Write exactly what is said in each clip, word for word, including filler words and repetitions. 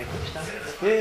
Yeah.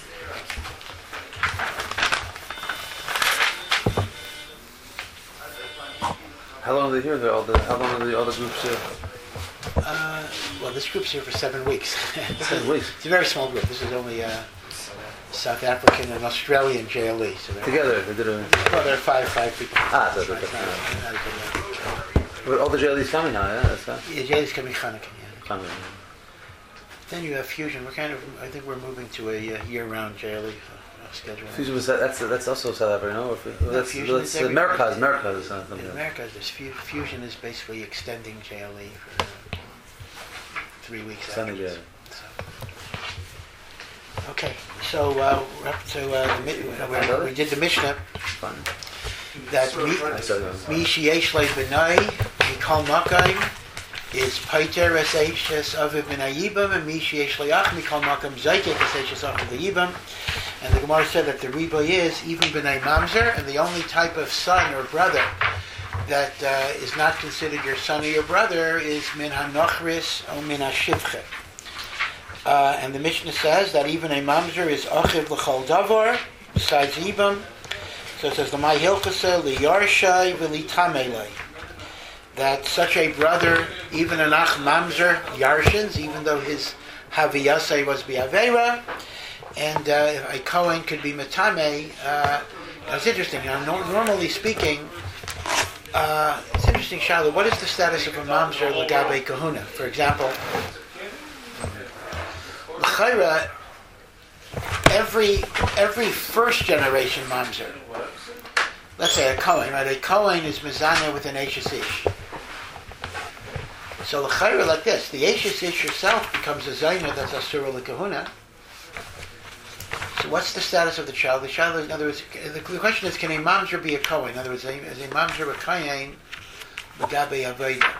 How long are they here? They're all the, how long are the other groups here? Uh, well, this group's here for seven weeks. Seven weeks? It's a very small group. This is only uh, South African and Australian J L E. So Together? They did a... Well, there are five, five people. Ah, so that's not, okay. not a good But all the J L Es coming now, yeah? That's fine. Yeah, J L E's coming Hanukkah, yeah. Coming. Then you have Fusion. We're kind of, I think we're moving to a uh, year-round J L E uh, schedule. Fusion was that, that's that's also South Africa, no? Or, well, that's Fusion that's is every- America's America's. Uh, In America, there's fu- Fusion is basically extending J L E for uh, three weeks Sunday, afterwards. yeah. So. Okay, so uh, we're up to uh, the, mi- uh, we did the Mishnah Fun. that mi mi sheyesh le benai mikol makayim is paiter es eishes aviv min hayibam, and mi sheyesh leach mikol makam zaytek es eishes aviv hayibam. And the Gemara said that the riba is even b'nai mamzer, and the only type of son or brother that uh, is not considered your son or your brother is min hanochris or min hashivche. Uh, and the Mishnah says that even a mamzer is achiv l'chol davar besides ibam. So it says the my hilchasa liyarshay v'litamelei, that such a brother, even an ach mamzer, yarshins, even though his haviyasei was bi'avera, and uh, a Kohen could be metame. Uh, it's interesting. You know, no, normally speaking, uh, it's interesting, Shiloh. What is the status of a mamzer legabe kahuna? For example, l'chayra, every every first generation mamzer. Let's say a Kohen, right? A Kohen is mezaneh with an Eishes Ish. So l'chayra like this, the Eishes Ish herself becomes a zayna that's asura l'kahuna. So what's the status of the child? The child, in other words, the question is, can a mamzer be a Kohen? In other words, is a mamzer a Kohen l'gabe avodah?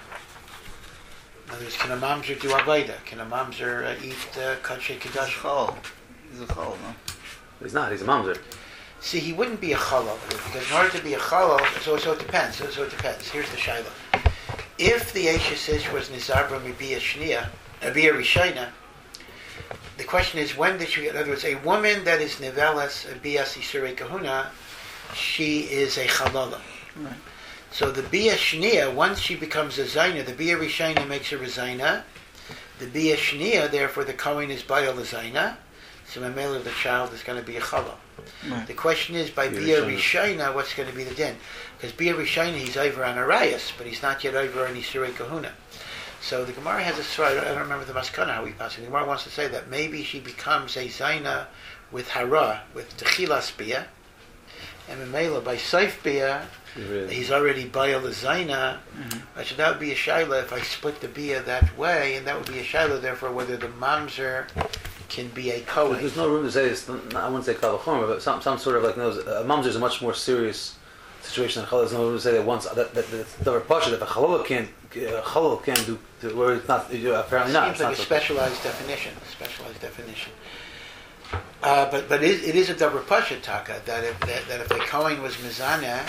In other words, can a mamzer do avodah? Can a mamzer uh, eat uh, kadshe kedash? He's a chol, no? He's not. He's a mamzer. See, he wouldn't be a chalal, because in order to be a chalal, so, so it depends. So, so it depends. Here's the shayla. If the Eishes Ish was nizarbra mibiya shniya, a biya rishayna, the question is, when did she, in other words, a woman that is nivelas a bias isurei kahuna, she is a chalala. Right. So the biya shniya, once she becomes a zayna, the biya rishayna makes her a zayna. The biya shniya, therefore, the kohen is bayal a zayna. So the male of the child is going to be a chalal. Right. The question is, by Bia Rishayna, what's going to be the din? Because Bia Rishayna, he's over on Arayas, but he's not yet over on Isurei Kahuna. So the Gemara has a story, I don't remember the Maskana, how we pass it. The Gemara wants to say that maybe she becomes a Zaina with Hara, with Techilas Bia, and Memela, by Saif Bia, Really? he's already Bayal the Zaina. Mm-hmm. So that would be a Shaila if I split the Bia that way, and that would be a Shaila, therefore, whether the Mamzer can be a Kohen. There's no room to say it's, I wouldn't say Kavachom, but some some sort of like, no, a mamzer is a much more serious situation than Chalal. There's no room to say that once, that, that, that the Rapasha, that the Chalal can't, uh, Chalal can't do, to, where it's not, uh, apparently not. Seems like not a so specialized definition, specialized definition. Uh, but but it, it is a double Pasha taka, that if, that, that if a Kohen was Mizana,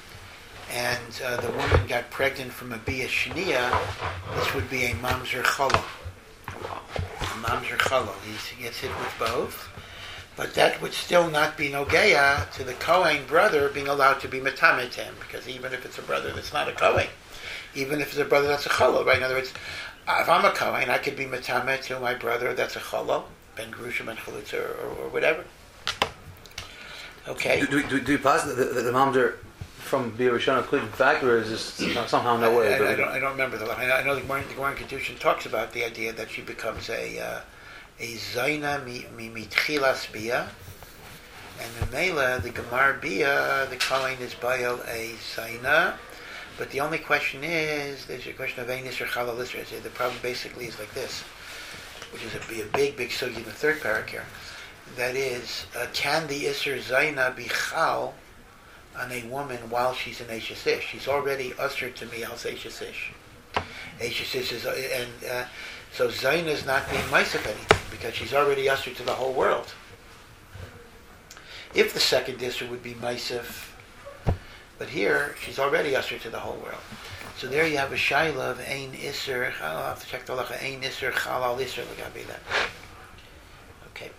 and uh, the woman got pregnant from a Bia Shania, this would be a Mamzer Chalal. Mamzer Chalal. He gets hit with both, but that would still not be Nogeya to the Kohen brother being allowed to be Metamet him, because even if it's a brother that's not a Kohen, even if it's a brother that's a Chalal, right? In other words, if I'm a Kohen, I could be Metamet to my brother that's a Chalal, Ben Grushim and Chalutza, or, or, or whatever. Okay. Do, do, do, do you pass the, the, the mamzer from Bia Rishana could in fact, or is this somehow no way? I, I, I, don't, I don't remember the. I know, I know the Gemara, the Gemara Kedushin talks about the idea that she becomes a uh, a Zaina mi mitchilas Bia, and the Mela, the Gemar Bia, the Kohen is Bayal a Zaina, but the only question is, there's a question of Einis or Chalal Isra. The problem basically is like this, which is a, be a big, big sugi in the third parak here. That is, uh, can the Isra Zaina be Chal on a woman while she's in Eishes Ish? She's already ushered to me as Eishes Ish. Eishes Ish is, uh, and uh, so Zaina is not being Maisif anything because she's already ushered to the whole world. If the second Isra would be Maisif, but here she's already ushered to the whole world. So there you have a Shaila of Ein Isser. I'll have to check the halacha. Ein Isser Chalal Isser L'gabi that. Okay.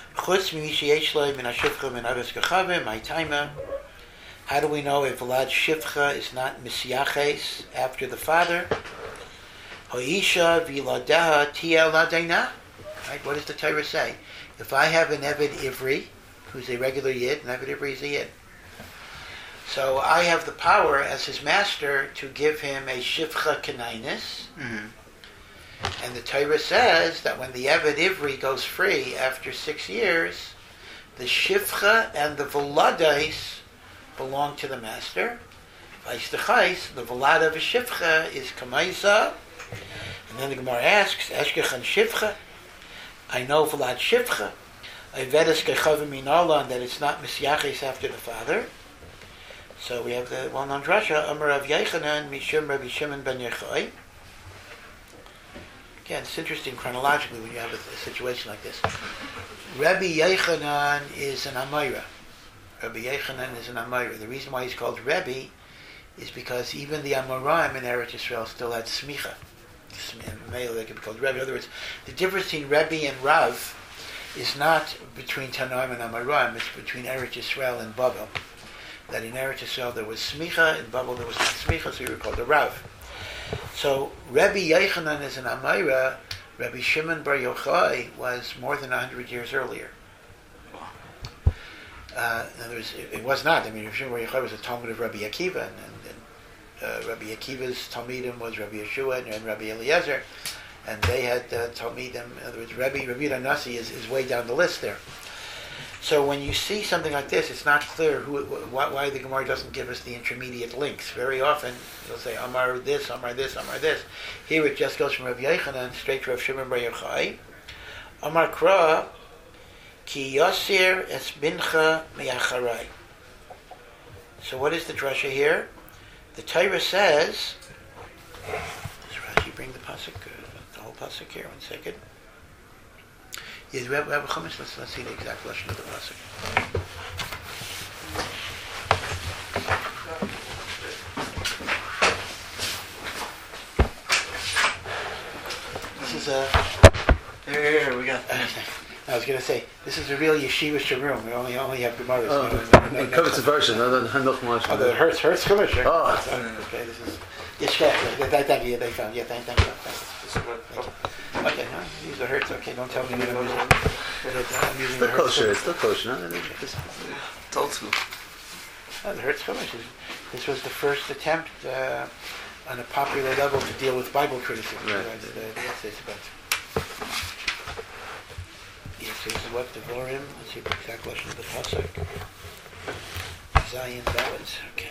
Chutz mi sheyesh lo min hashifcha min aves kachavim, my timer. How do we know if Vlad Shifcha is not Misyaches after the father? Hoisha viladeha tia ladena. Right? What does the Torah say? If I have an Eved Ivri, who's a regular Yid, an Eved Ivri is a Yid. So I have the power as his master to give him a Shifcha Kenainis. Mm-hmm. And the Torah says that when the Eved Ivri goes free after six years, the Shifcha and the Veladais belong to the master. The Velad of a Shifcha is Kamaisa. And then the Gemara asks, Eshkechan Shifcha? I know Velad Shifcha. I vedas Kechavim Minala, and that it's not Misyachis after the father. So we have the well-known drasha, Amar Rav Yechanan, Mishum Rabbi Shimon ben Yochai. Again, it's interesting chronologically when you have a, a situation like this. Rabbi Yechanan is an Amayra. Rabbi Yechanan is an Amayra. The reason why he's called Rebbe is because even the Amoraim in Eretz Yisrael still had Smicha. Male, they could be called Rebbe. In other words, the difference between Rebbe and Rav is not between Tanoim and Amoraim, it's between Eretz Yisrael and Babel. That in Eretz Yisrael there was Smicha, in Babel there was not Smicha, so you were called a Rav. So Rabbi Yechanan is an Amayra. Rabbi Shimon bar Yochai was more than one hundred years earlier. Uh, in other words, it, it was not. I mean, Rabbi Shimon bar Yochai was a Talmud of Rabbi Akiva, and, and uh, Rabbi Akiva's Talmidim was Rabbi Yeshua and, and Rabbi Eliezer, and they had uh, Talmidim. In other words, Rabbi Rabbi Nasi is, is way down the list there. So when you see something like this, it's not clear who, why, why the Gemara doesn't give us the intermediate links. Very often, it'll say Amar this, Amar this, Amar this. Here it just goes from Rabbi Yechanan straight to Rav Shimon bar Yochai. Amar Kra, Ki Yosir es bincha me'acharai. So what is the drasha here? The Torah says, does Rashi bring the pasuk, uh, the whole pasuk here? One second. Yeah, we have, we have a chumash. Let's, let's see the exact lashon of the pasuk. This is a. Here, here, here, we got. Uh, I was going to say, this is a real yeshiva sharum. We only only have gemaras. Oh, no, no, no, no, it's a version. No, no, no, no, oh, the Hertz Hertz chumash. Right? Oh, okay. This is. Yeshkech. Thank you. They found. Yeah, thank, thank you. Thank you. Okay, no, use the Hertz. Okay, don't tell me that I'm using, I'm using still the Hertz. kosher. It's still kosher. No, no, no. Told to. Oh, the Hertz chumash. This was the first attempt uh, on a popular level to deal with Bible criticism. Right. Right. The, the, the essays about. Yes, this is what the Vorim. Let's see the exact lesson of the pasuk. Zion ballads. Okay.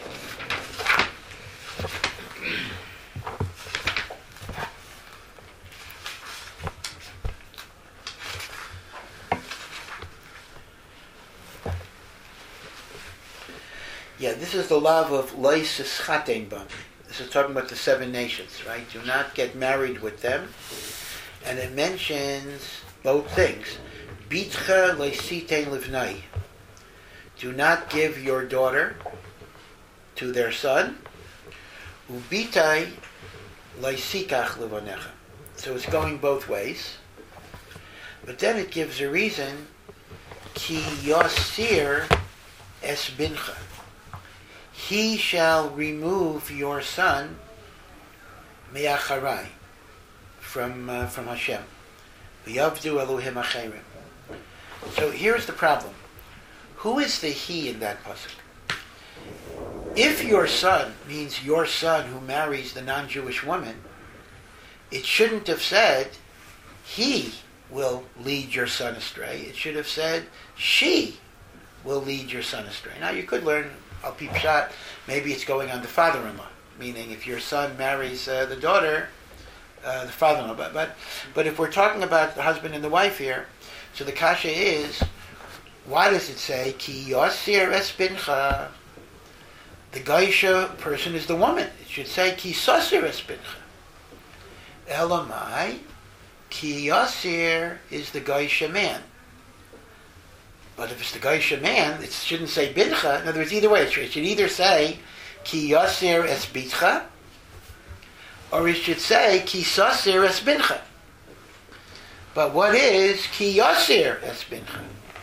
Yeah, this is the love of Lois Chaten Bam. This is talking about the seven nations, right? Do not get married with them. And it mentions both things. Bitcha leisitein livnai. Do not give your daughter to their son. Ubitai leisikach livanecha. So it's going both ways. But then it gives a reason. Ki yosir es bincha. He shall remove your son me'acharai from uh, from Hashem. V'yavdu Elohim acherim. So here's the problem. Who is the he in that pasuk? If your son means your son who marries the non-Jewish woman, it shouldn't have said he will lead your son astray. It should have said she will lead your son astray. Now you could learn Al Pi Pshat, maybe it's going on the father-in-law, meaning if your son marries uh, the daughter, uh, the father-in-law. But, but but if we're talking about the husband and the wife here, so the kasha is, why does it say Ki Yosir es bincha? The Gaisha person is the woman. It should say Ki Sosir es bincha. Elamai, Ki Yosir is the Gaisha man. But if it's the Gaisha man, it shouldn't say bincha. In other words, either way, it should, it should either say Ki Yosir es bitcha, or it should say Ki Sosir es bincha. But what is Ki Yosir es bincha?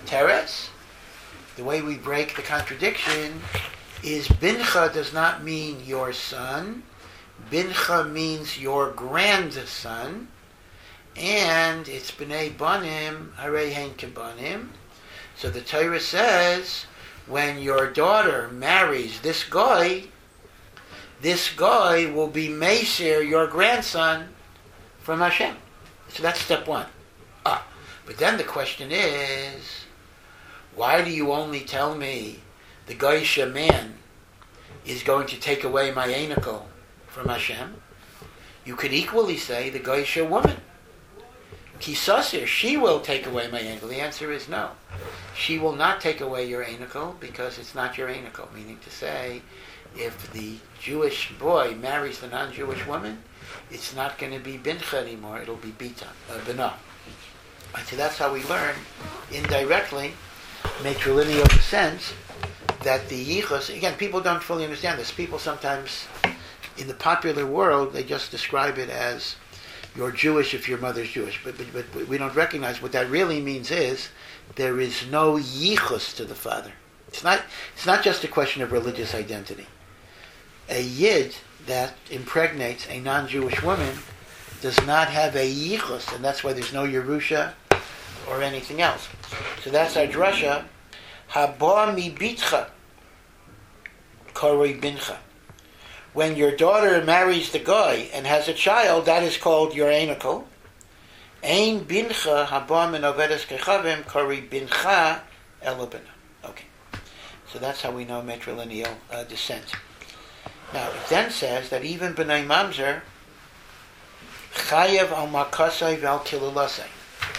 teretz, the way we break the contradiction, is bincha does not mean your son. Bincha means your grandson. And it's b'nei banim, harei hein kebanim. So the Torah says, when your daughter marries this guy, this guy will be Meisir, your grandson, from Hashem. So that's step one. Ah, but then the question is, why do you only tell me the Goysha man is going to take away my anicle from Hashem? You could equally say the Goysha woman. Kisasir, she will take away my anicle. The answer is no. She will not take away your anicle because it's not your anicle. Meaning to say, if the Jewish boy marries the non-Jewish woman, it's not going to be bincha anymore. It'll be bita, uh, bina. And so that's how we learn indirectly, matrilineal sense, that the yichus. Again, people don't fully understand this. People sometimes, in the popular world, they just describe it as you're Jewish if your mother's Jewish, but, but, but we don't recognize what that really means is there is no yichus to the father. It's not. It's not just a question of religious identity. A yid that impregnates a non-Jewish woman does not have a yichus, and that's why there's no Yerusha or anything else. So that's our drasha. Haba mi bitcha koroi bincha. When your daughter marries the guy and has a child, that is called your anicle. Ein bincha haba min ovedes kechavim koroi bincha elabina. Okay. So that's how we know matrilineal uh, descent. Now, it then says that even b'nai mamzer chayev al makasai v'al kilulasai.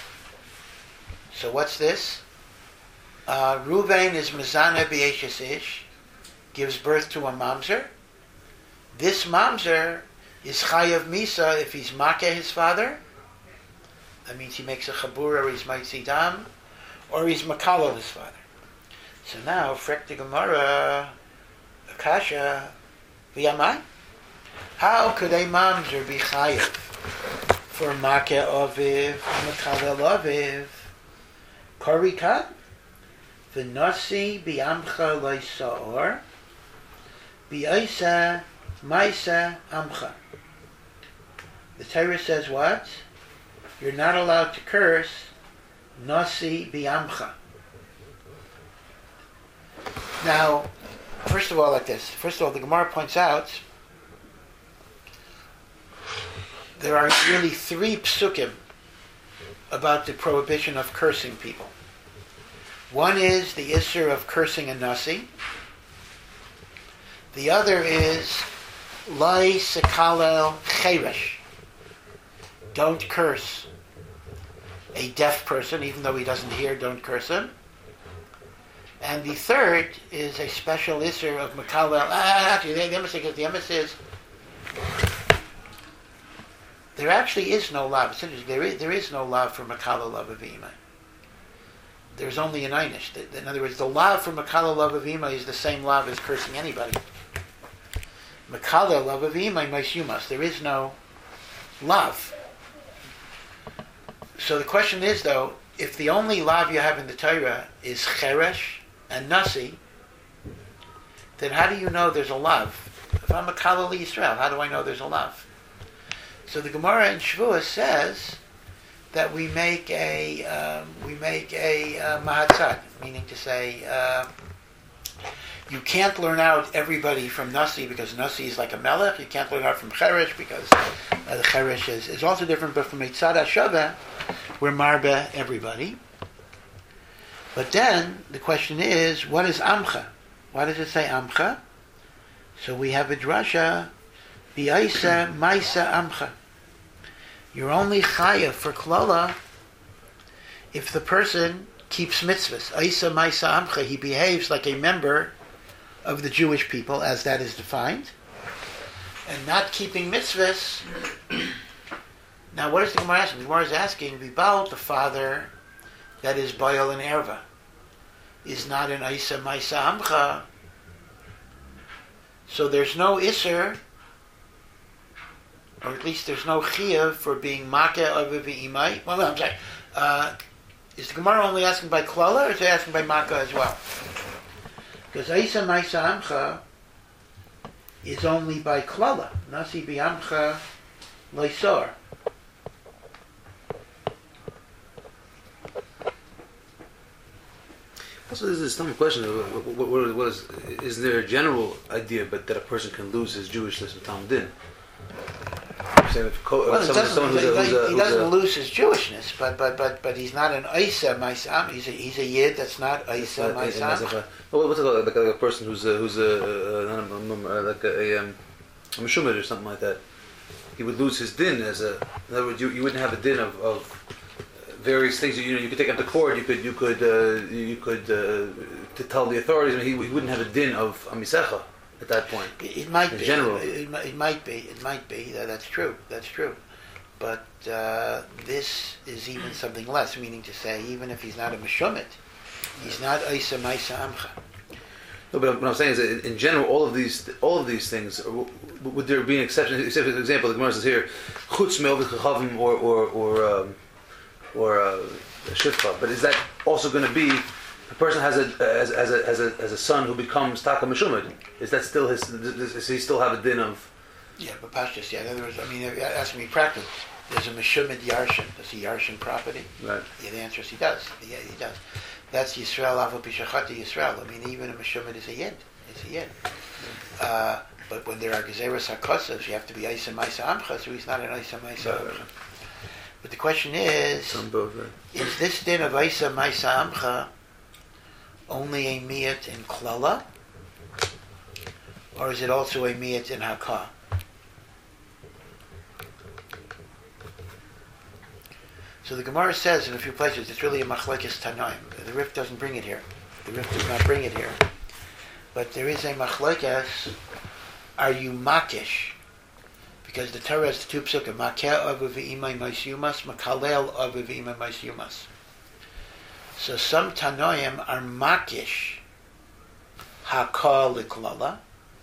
So what's this? Uh, Ruvain is mezana b'yeshes ish, gives birth to a mamzer. This mamzer is chayev misa if he's makeh his father. That means he makes a chabur or he's maitzi dam, or he's makalal his father. So now, frek the Gemara, Akasha, v'yamai. How could a mamzer be chayev for makeh aviv, makalal aviv? Karikat, v'nasi bi'amcha lo'isa'or, bi'aisa maisa amcha. The Torah says what? You're not allowed to curse nasi bi'amcha. Now, first of all, like this. First of all, the Gemara points out there are really three psukim about the prohibition of cursing people. One is the issur of cursing a nasi. The other is lai sekalel cheresh. Don't curse a deaf person, even though he doesn't hear, don't curse him. And the third is a special issur of makalel. Ah, actually, the emes is the emes is there actually is no lav. It's interesting. There is there is no lav for makalel of avima. There's only an einish. In other words, the lav for makalel of avima is the same lav as cursing anybody. Makalel of avima maishumas. There is no lav. So the question is, though, if the only lav you have in the Torah is cheresh and nasi, then how do you know there's a lav? If I'm a Kalal Yisrael, how do I know there's a lav? So the Gemara in Shavuos says that we make a um, we make a uh, mahatzad, meaning to say uh, you can't learn out everybody from nasi because nasi is like a melech. You can't learn out from cheresh because uh, the cheresh is, is also different. But from Eitzad HaShaveh, we're marba everybody. But then the question is, what is amcha? Why does it say amcha? So we have a drasha, bi'aisa maisa amcha. You're only chayav for klala if the person keeps mitzvahs. Aisa maisa amcha, he behaves like a member of the Jewish people, as that is defined, and not keeping mitzvahs. Now, what is the Gemara asking? The Gemara is asking, Vibal, the father that is Bayal and Erva, is not an Aisa Maisa Amcha. So there's no Isser, or at least there's no Chiyav for being Makeh Aviv Imai. Well, no, I'm sorry. Uh, is the Gemara only asking by klala, or is it asking by makkah as well? Because Eisa Maisa Amcha is only by klala. Nasi bi'amcha leisor. Also, there's this dumb question: what, what, what, what is, is there a general idea, but that a person can lose his Jewishness in Talmud Din? Saying if co- Well, it someone, doesn't, someone who's he, a, who's a, he who's doesn't a, lose his Jewishness, but but but but he's not an Eisa Maisa Amcha. He's a he's a yid that's not Eisa uh, Maisa Amcha. well, what's it called? Like, like a person who's a, who's a, uh, not a, like a, a, um, a Meshumid or something like that. He would lose his din as a. In other words, you, you wouldn't have a din of, of various things. You know, you could take him to court. You could you could uh, you could uh, to tell the authorities. I mean, he, he wouldn't have a din of amisecha at that point. It, it might in be. general. It, it, it might be. It might be. That, that's true. That's true. But uh, this is even something less, meaning to say, even if he's not a Meshumit, he's not Eisa Maisa Amcha. No, but what I'm saying is that in general, all of these, all of these things, would there be an exception? Except for example, the Gemara says here, chutz me'ovid chachavim or or or um, or uh, shifcha. But is that also going to be a person has a as, as a as a as a son who becomes taka meshumid? Is that still his? Does he still have a din of? Yeah, but Pashtus, yeah. In other words, I mean, asking me practically, there's a Meshumid Yarshin. Does he Yarshin property? Right. Yeah, the answer is he does. Yeah, he does. That's Yisrael Aval Pishachati Yisrael. I mean, even a Meshumid is a Yid. It's a Yid. Uh, but when there are Gezeras HaKosas, you have to be Eisa Maisa Amcha, so he's not an Eisa Maisa Amcha. But the question is, Both, right. is this din of Eisa Maisa Amcha only a Miyat in Klala? Or is it also a Miyat in Hakah? So the Gemara says in a few places, it's really a machlekes tanaim. The Rif doesn't bring it here. The Rif does not bring it here. But there is a machlekes, are you makish? Because the Torah has the two psukim, makeh avu v'imay maisyumas, makalel avu v'imay maisyumas. So some tanaim are makish, hakah liklala,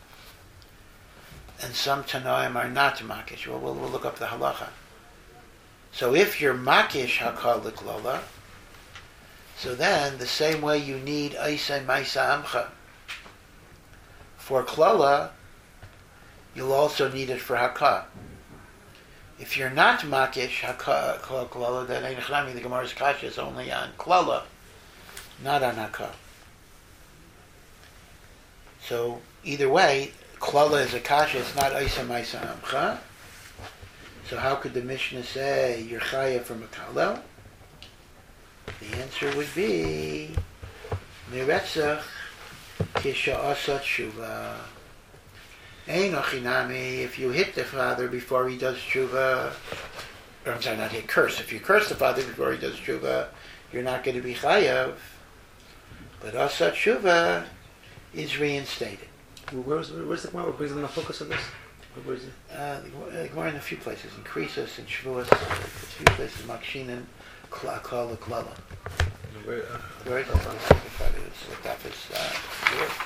and some tanaim are not makish. Well, we'll, we'll look up the halacha. So if you're makish hakal liklala, so then the same way you need Eisa Maisa Amcha for klala, you'll also need it for hakah. If you're not makish hakal klala, then the Gemara's kasha is only on klala, not on hakah. So either way, klala is a kasha, it's not Eisa Maisa Amcha. So how could the Mishnah say you're chayav from a kalel? The answer would be miretzach kisha asat shuva. Ein ochinami, if you hit the father before he does shuva, or I'm sorry, not hit, curse. If you curse the father before he does shuva, you're not going to be chayav. But asat shuva is reinstated. Where's where's the Gemara? Where's the focus of this? Where is it? Uh, the Gemara in a few places, in Krisos and Shavuos, a few places, Makshinan, Klala, Klala. Where? Uh, Where is it? Let's look up his uh, word.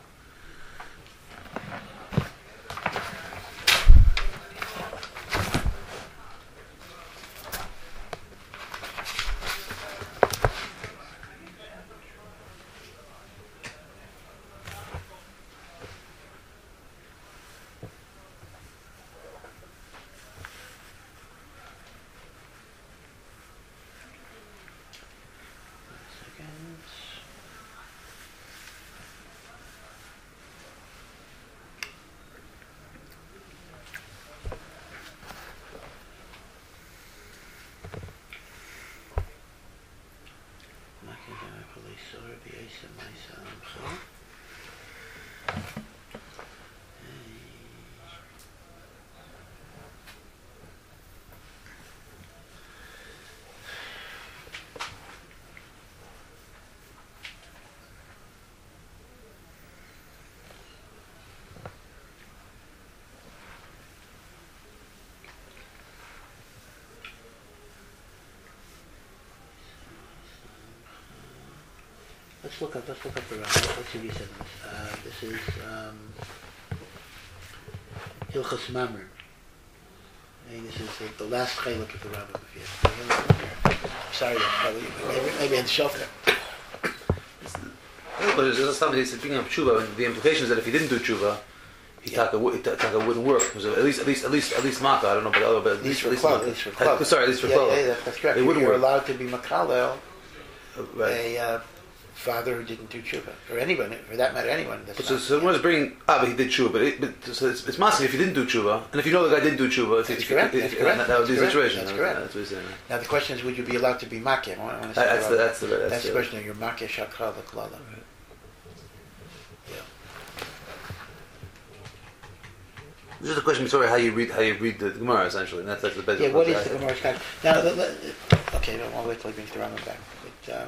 Let's look up. Let's look up the Rambam. Let's see what he said on this. Uh, this is um, Hilchas Mamre. Hey, this is the, the last chaylik of the Rambam. If you have sorry, probably, maybe, maybe in Shofar. But there's just something he's speaking of tshuva, and the implication is that if he didn't do tshuva, he Yeah. taka it taka wouldn't work. So at least at least at least at least maka. I don't know, but other but At least for Klal, at least for Klal. Sorry, at least for yeah, Klal. yeah, that- that's correct. It wouldn't You're work. allowed to be Makalel, Right. a uh, father who didn't do tshuva, or anyone, for that matter, anyone. That's But so, not- so one is bringing ah, but he did tshuva, but, it, but so it's, it's massive if he didn't do tshuva, and if you know the guy didn't do tshuva, if, That's if, correct, if, that's if, correct, that, that would be the that's correct, situation. that's That- correct. That's what he's saying. Now the question is, would you be allowed to be makeh? I want, I want to That- say that's about the- that. that's the- that's That's the the- question. You're makeh shakra v'klala. This is a question. Sorry, how you read how you read the Gemara essentially. And that's that's the best. Yeah, what is the Gemara's kind? Now, let, let, okay, no, I'll wait till he brings the Rambam back. But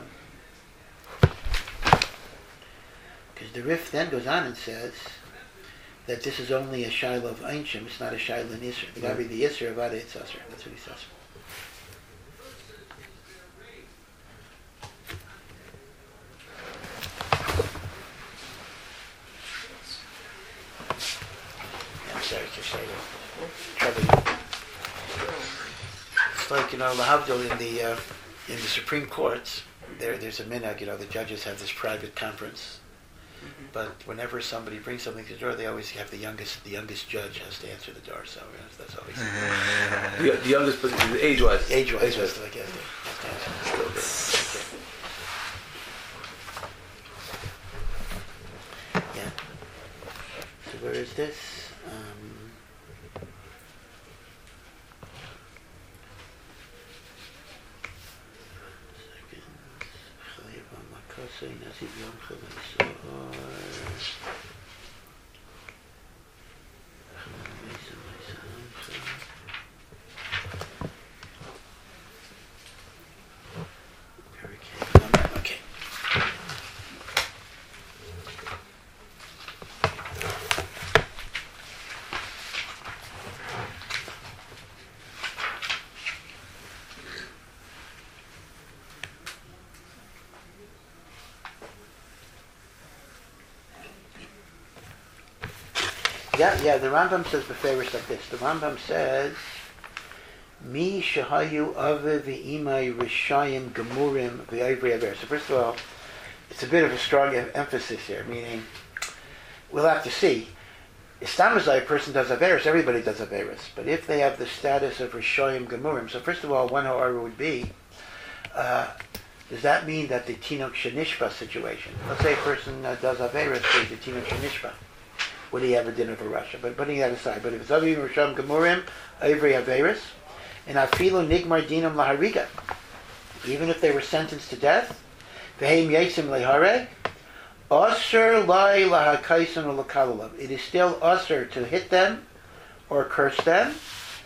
because um, the Rif then goes on and says that this is only a shiloh of Einshim, it's not a shiloh in Isser. It's got to be the Isser of Ada Yitzasser. That's what he says. I'm sorry, just sorry to trouble you. It's like, you know, Lahavdil in the uh, in the Supreme Courts, there there's a minhag, you know, the judges have this private conference. Mm-hmm. But whenever somebody brings something to the door, they always have the youngest the youngest judge has to answer the door. So yes, that's always the, the youngest, but age wise. age wise. Has to, like, has to, has to answer. Yeah. So where is this? Um, Okay. Yeah, yeah, the Rambam says beferish like this. The Rambam says, Mi shahayu ave v'imai rishayim gemurim v'ayvri aver. So first of all, it's a bit of a strong em- emphasis here, meaning, we'll have to see. Istamazai, a person does averis, everybody does averis. But if they have the status of rishayim gemurim, so first of all, one ha'ara would be, uh, does that mean that the tinok shenishba situation, let's say a person uh, does averis, there's the tinok shenishba. Would he have a dinner for Russia? But putting that aside, but if it's Avim Risham Gemurim, Ivri Averis, and Afilu Nigmar Dinam Lahariga, even if they were sentenced to death, Vehem Yetzim Lehare, Asr Lai Lahakaisan or Lakalalav. It is still Asr to hit them or curse them.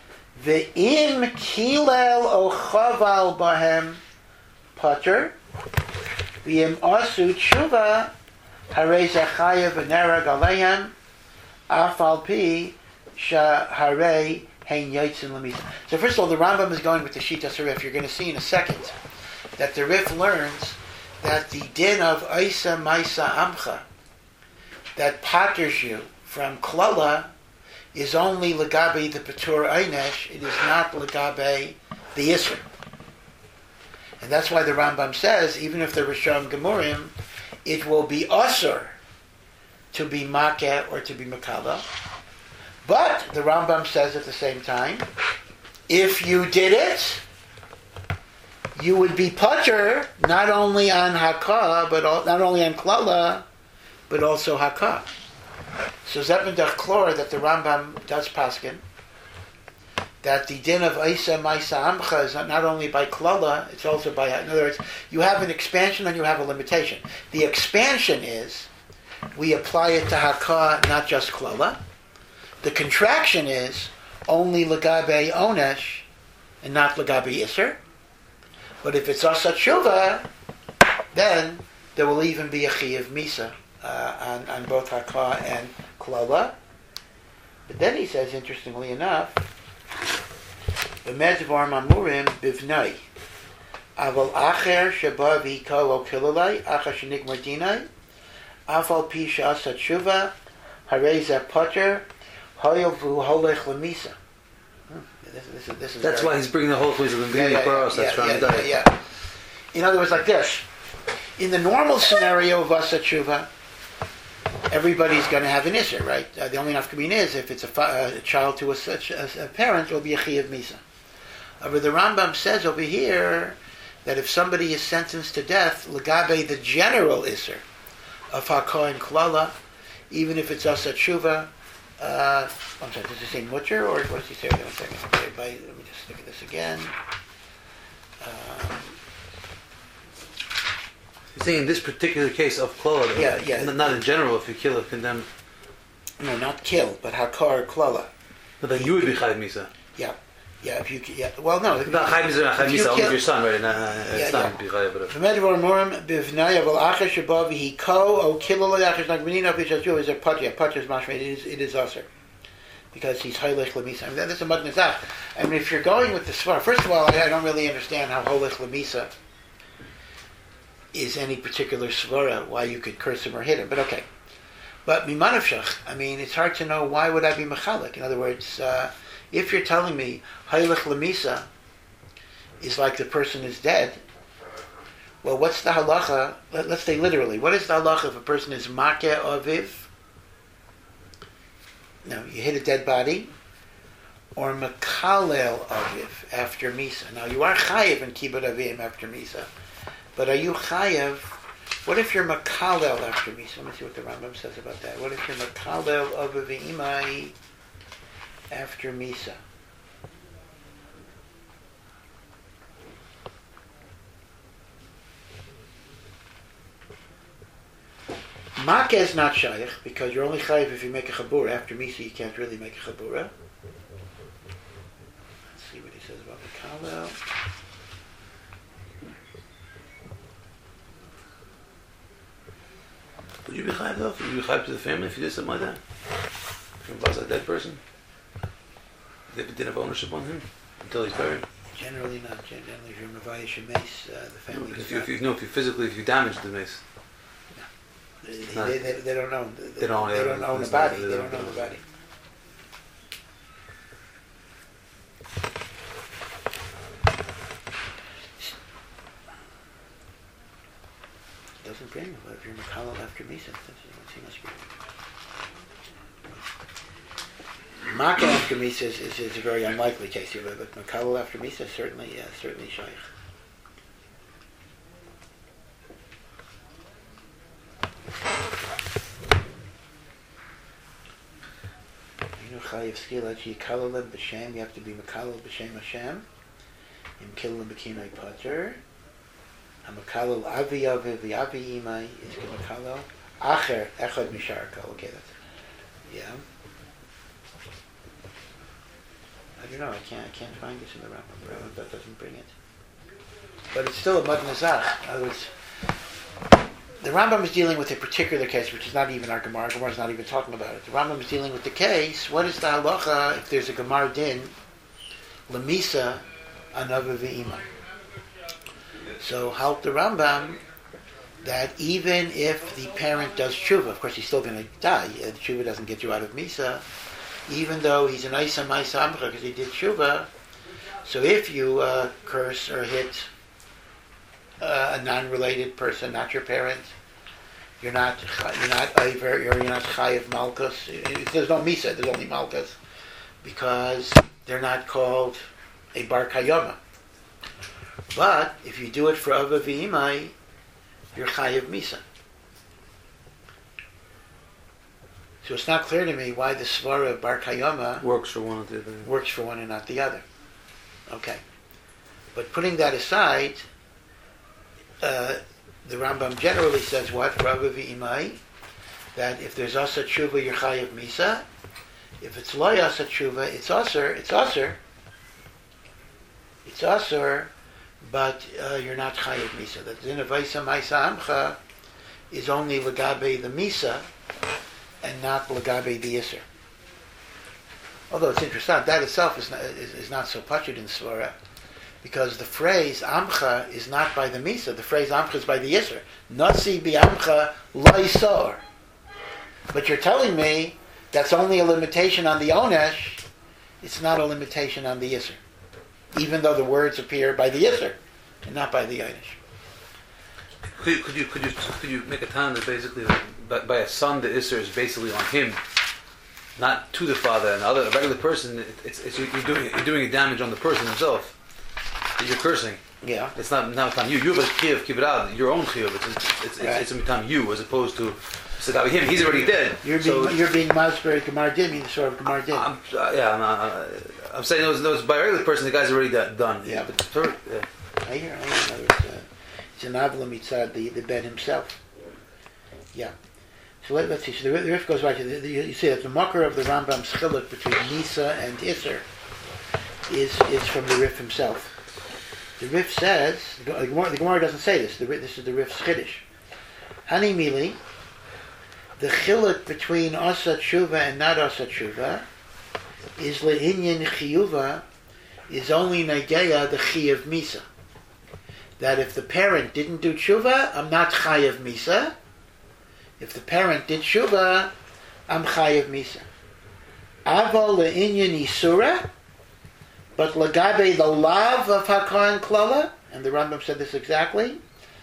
Ve'im Kilel O Chaval Bahem Pater, Ve'im Asu Tshuva, Hare Zachayev V'Nerag Alehem, Afal pi shaharei hein yotzin lemisa. So first of all, the Rambam is going with the Shitas Rif. You're going to see in a second that the Rif learns that the din of Isa Maisa Amcha, that patters you from Klala, is only legabe the Patur Einesh. It is not legabe the Isser. And that's why the Rambam says, even if they're Risham Gemurim, it will be Asur to be Makeh or to be Makala. But the Rambam says at the same time, if you did it, you would be Pater not only on Hakah, but al- not only on Klala, but also Hakah. So Zependach Klor, that the Rambam does paskin, that the din of Isa Maisa Amcha is not only by Klala, it's also by, in other words, you have an expansion and you have a limitation. The expansion is, we apply it to Hakah, not just Klala. The contraction is only Lagabe Onesh and not Lagabe Isser. But if it's Asa Tshuva, then there will even be a Chi of Misa uh, on, on both Hakah and Klala. But then he says, interestingly enough, the Medvar Mamurim Bivnai. Aval Acher Sheba Vika Lo Kilalai, Acher Shenik Mardinai, Aval Pisha Asa Tshuva, Hareza Potter, Hoyel Vu Holech Lamisa. This, this, this is That's very, why he's bringing the whole place of the yeah, yeah, Paros. yeah, That's yeah, trying yeah, to die. yeah, yeah. In other words, like this. In the normal scenario of Asa Tshuva, everybody's going to have an Isser, right? Uh, the only nafkamina is if it's a, fa- a child to a, a, a parent, it'll be a Chiyav Misa. However, the Rambam says over here that if somebody is sentenced to death, Lagabe, the general Isser of HaKohen Klala, even if it's Asa Tshuva, uh, I'm sorry, does it say Mutcher, or what does he say? One second. Okay, by, let me just look at this again. Um, You're saying in this particular case of Klala, Yeah, yeah. Not, not in general, if you kill a condemned. no, not kill, but Hakar Klala. But then you would be Chayiv Misa. Yeah. Yeah, if you, yeah, well, no. Not Chayiv Misa, not Chayiv if you Misa, only kill- your son, right? And, uh, it's Yeah, not yeah. be Chayiv, but. V'medvar morim b'vnai aval acher sheba v'hiko o kilo l'achers nagmenina v'shashu is a patya. Patya is mashma. It is it is usher because he's haylech lemisa. I mean, that's a madnizach. I mean, if you're going with the svara, first of all, I, I don't really understand how haylech lemisa is any particular svara. Why you could curse him or hit him, but okay. But mimanavshach. I mean, it's hard to know why would I be mechalik. In other words, uh, if you're telling me haylech lemisa is like the person is dead. Well, what's the halacha? Let, let's say literally. What is the halacha if a person is makeh aviv? Now, you hit a dead body, or makalel aviv after misa. Now, you are chayev in kibbut avim after misa, but are you chayev? What if you're makalel after misa? Let me see what the Rambam says about that. What if you're makalel aviv imai after misa? Makkah is not shaykh because you're only chayiv if you make a chabura. After Misa, you can't really make a chabura. Let's see what he says about Mikalo. Would you be Chayiv though? Would you be Chayiv to the family if you did something like that? If you was a dead person? They didn't have ownership on him until he's buried? Generally not. Generally, if you're Mavaya Shemes, uh, the family If does you, not. if you, no, if you physically, if you damage the mace. They, not- they, they, they don't own. They, They don't- They don't own the it's not- body. they They don't- don't own the body. Doesn't bring him. If you're Mikalo after Misa, that's he must be. Makkah after Misa is, is, is a very unlikely case, but but Mikalo after Misa is certainly, yeah, certainly shaykh. You know, Chayiv Skila, Yikalala B'Shem, you have to be Mikalo B'Shem Hashem. Im Kilala B'Kinoi Pater. Hamakalo Avi Avi V'Avi Imai is Makalo. Acher Echad Misharka. Okay, that's it. Yeah. I don't know. I can't. I can't find this in the Rambam. Rambam that doesn't bring it. But it's still a madnazach. In other words, the Rambam is dealing with a particular case, which is not even our Gemara. Gemara is not even talking about it. The Rambam is dealing with the case. What is the halacha if there's a Gemara din lemisa anava v'imai? So help the Rambam that even if the parent does tshuva, of course he's still going to die. The tshuva doesn't get you out of misa. Even though he's an Isa Maisa Amcha because he did tshuva, so if you uh, curse or hit uh, a non-related person, not your parent, you're not you're not Iver, you're, you're not Chayiv Malkus. There's no Misa, there's only Malkus, because they're not called a Bar Kayoma. But if you do it for Ava V'imai, you're Chayiv Misa. So it's not clear to me why the Svara of Bar Kayoma Works for one or the other. works for one and not the other. Okay. But putting that aside, uh, the Rambam generally says what? Rabba v'imai, that if there's asa tshuva, you're chayav misa. If it's lo asa tshuva, it's aser, it's aser. It's aser, but uh, you're not chayav misa. That din of Vaisa Maisa Amcha is only legabe the misa, and not legabe the iser. Although it's interesting, that itself is not, is, is not so pachud in Svara, because the phrase Amcha is not by the Misa, the phrase Amcha is by the Yisr. Nasi bi Amcha laisor. But you're telling me that's only a limitation on the Onesh, it's not a limitation on the Yisr. Even though the words appear by the Yisr, and not by the Onesh. Could you, could you could you could you make a time that basically that by, by a son the Isser is basically on him, not to the father, and the other a regular person, it, it's, it's you're doing you're doing a damage on the person himself. You're cursing. Yeah. It's not not on you. You have a chiyuv, keep it out. Your own chiyuv. It's it's it's, Right. it's, it's on you as opposed to so that him. He's already dead. You're so being you're being Masber Gemar Din, meaning sort of Gemar Din. I'm, uh, yeah, I'm, uh, I'm saying those those by a regular person, the guy's already da- done. Yeah. But for, yeah. I hear, I hear. No, it's, uh, it's an avla mitzad the the Ben himself. Yeah. So let, let's see. So the, the Rif goes back to the, the, you see that the makar of the Rambam's chiluk between Nisa and Isser is is from the Rif himself. The Rif says the Gemara, the Gemara doesn't say this. The this is the Rif's chiddush. Hani mili, the chiluk between asat shuva and not asat shuva is leinyan chiyuva is only nageya the chiyav misa. That if the parent didn't do tshuva, I'm not chayav misa. If the parent did tshuva, I'm chayav misa. Aval leinyan isura, but lagabe the lav of hakohen klala, and the Rambam said this exactly.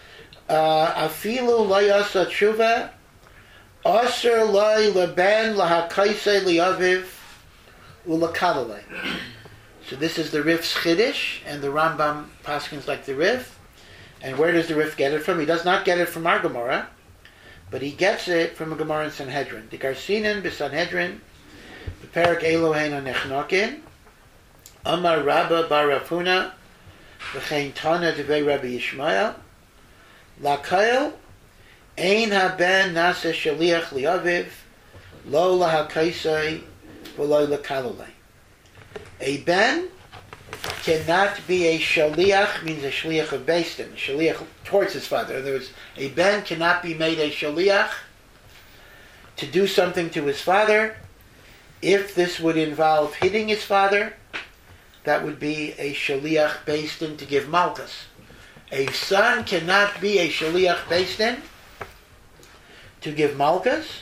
Afilu lo yasa tshuva, aser lo leben lahakaisei liaviv ulakalalei. So this is the Rif's chiddush, and the Rambam paskins like the Rif. And where does the Rif get it from? He does not get it from our Gemara, but he gets it from a Gemara in Sanhedrin. The Garsinan b'Sanhedrin, the Perak Elohein Nechnokin, Amar Rabba Bar Rafuna, v'chein Tana Devei Rabbi Yishmael, Lakael, Ein haben nasa shaliach liaviv, lo lahakaisei, v'lo lakalalei. A ben cannot be a shaliach, means a shaliach of Beis Din, a shaliach towards his father. In other words, a ben cannot be made a shaliach to do something to his father. If this would involve hitting his father, that would be a shaliach Beis Din to give malchus. A son cannot be a shaliach Beis Din to give malchus.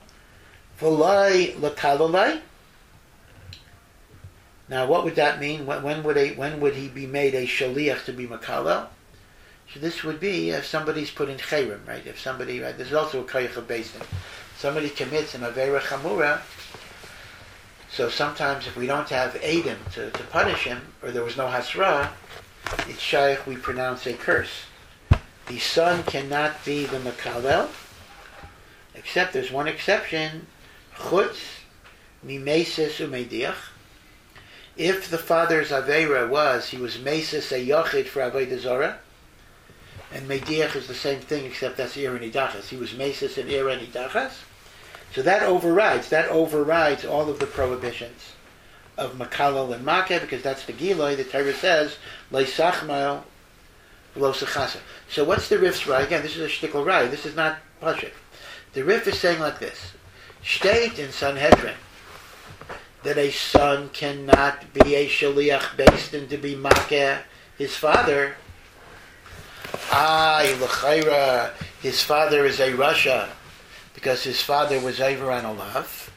V'lai l'kalalai. Now, what would that mean? When, when would a when would he be made a shaliach to be makalel? So this would be if somebody's put in chayrim, right? If somebody, right? There's also a koyach of Beis Din. Somebody commits an avera chamura. So sometimes, if we don't have Adam to, to punish him, or there was no hasra, it's shaykh we pronounce a curse. The son cannot be the makalel, except there's one exception: chutz mimesis umediach. If the father's Aveira was, he was Mesis a Yochid for Avodah Zorah, and Mediach is the same thing except that's Ir and Idachas. He was Mesis and Ir and Idachas. So that overrides, that overrides all of the prohibitions of Makalal and Makeh, because that's the Giloi, the Torah says, Leisachmael V'lo Sechasa. So what's the Rif's Rai? Again, this is a shtickle Rai, this is not Pashik. The Rif is saying like this, State in Sanhedrin, that a son cannot be a shaliach Beis Din to be makeh his father. Ay, l'chayra, his father is a Rasha, because his father was over on a lav.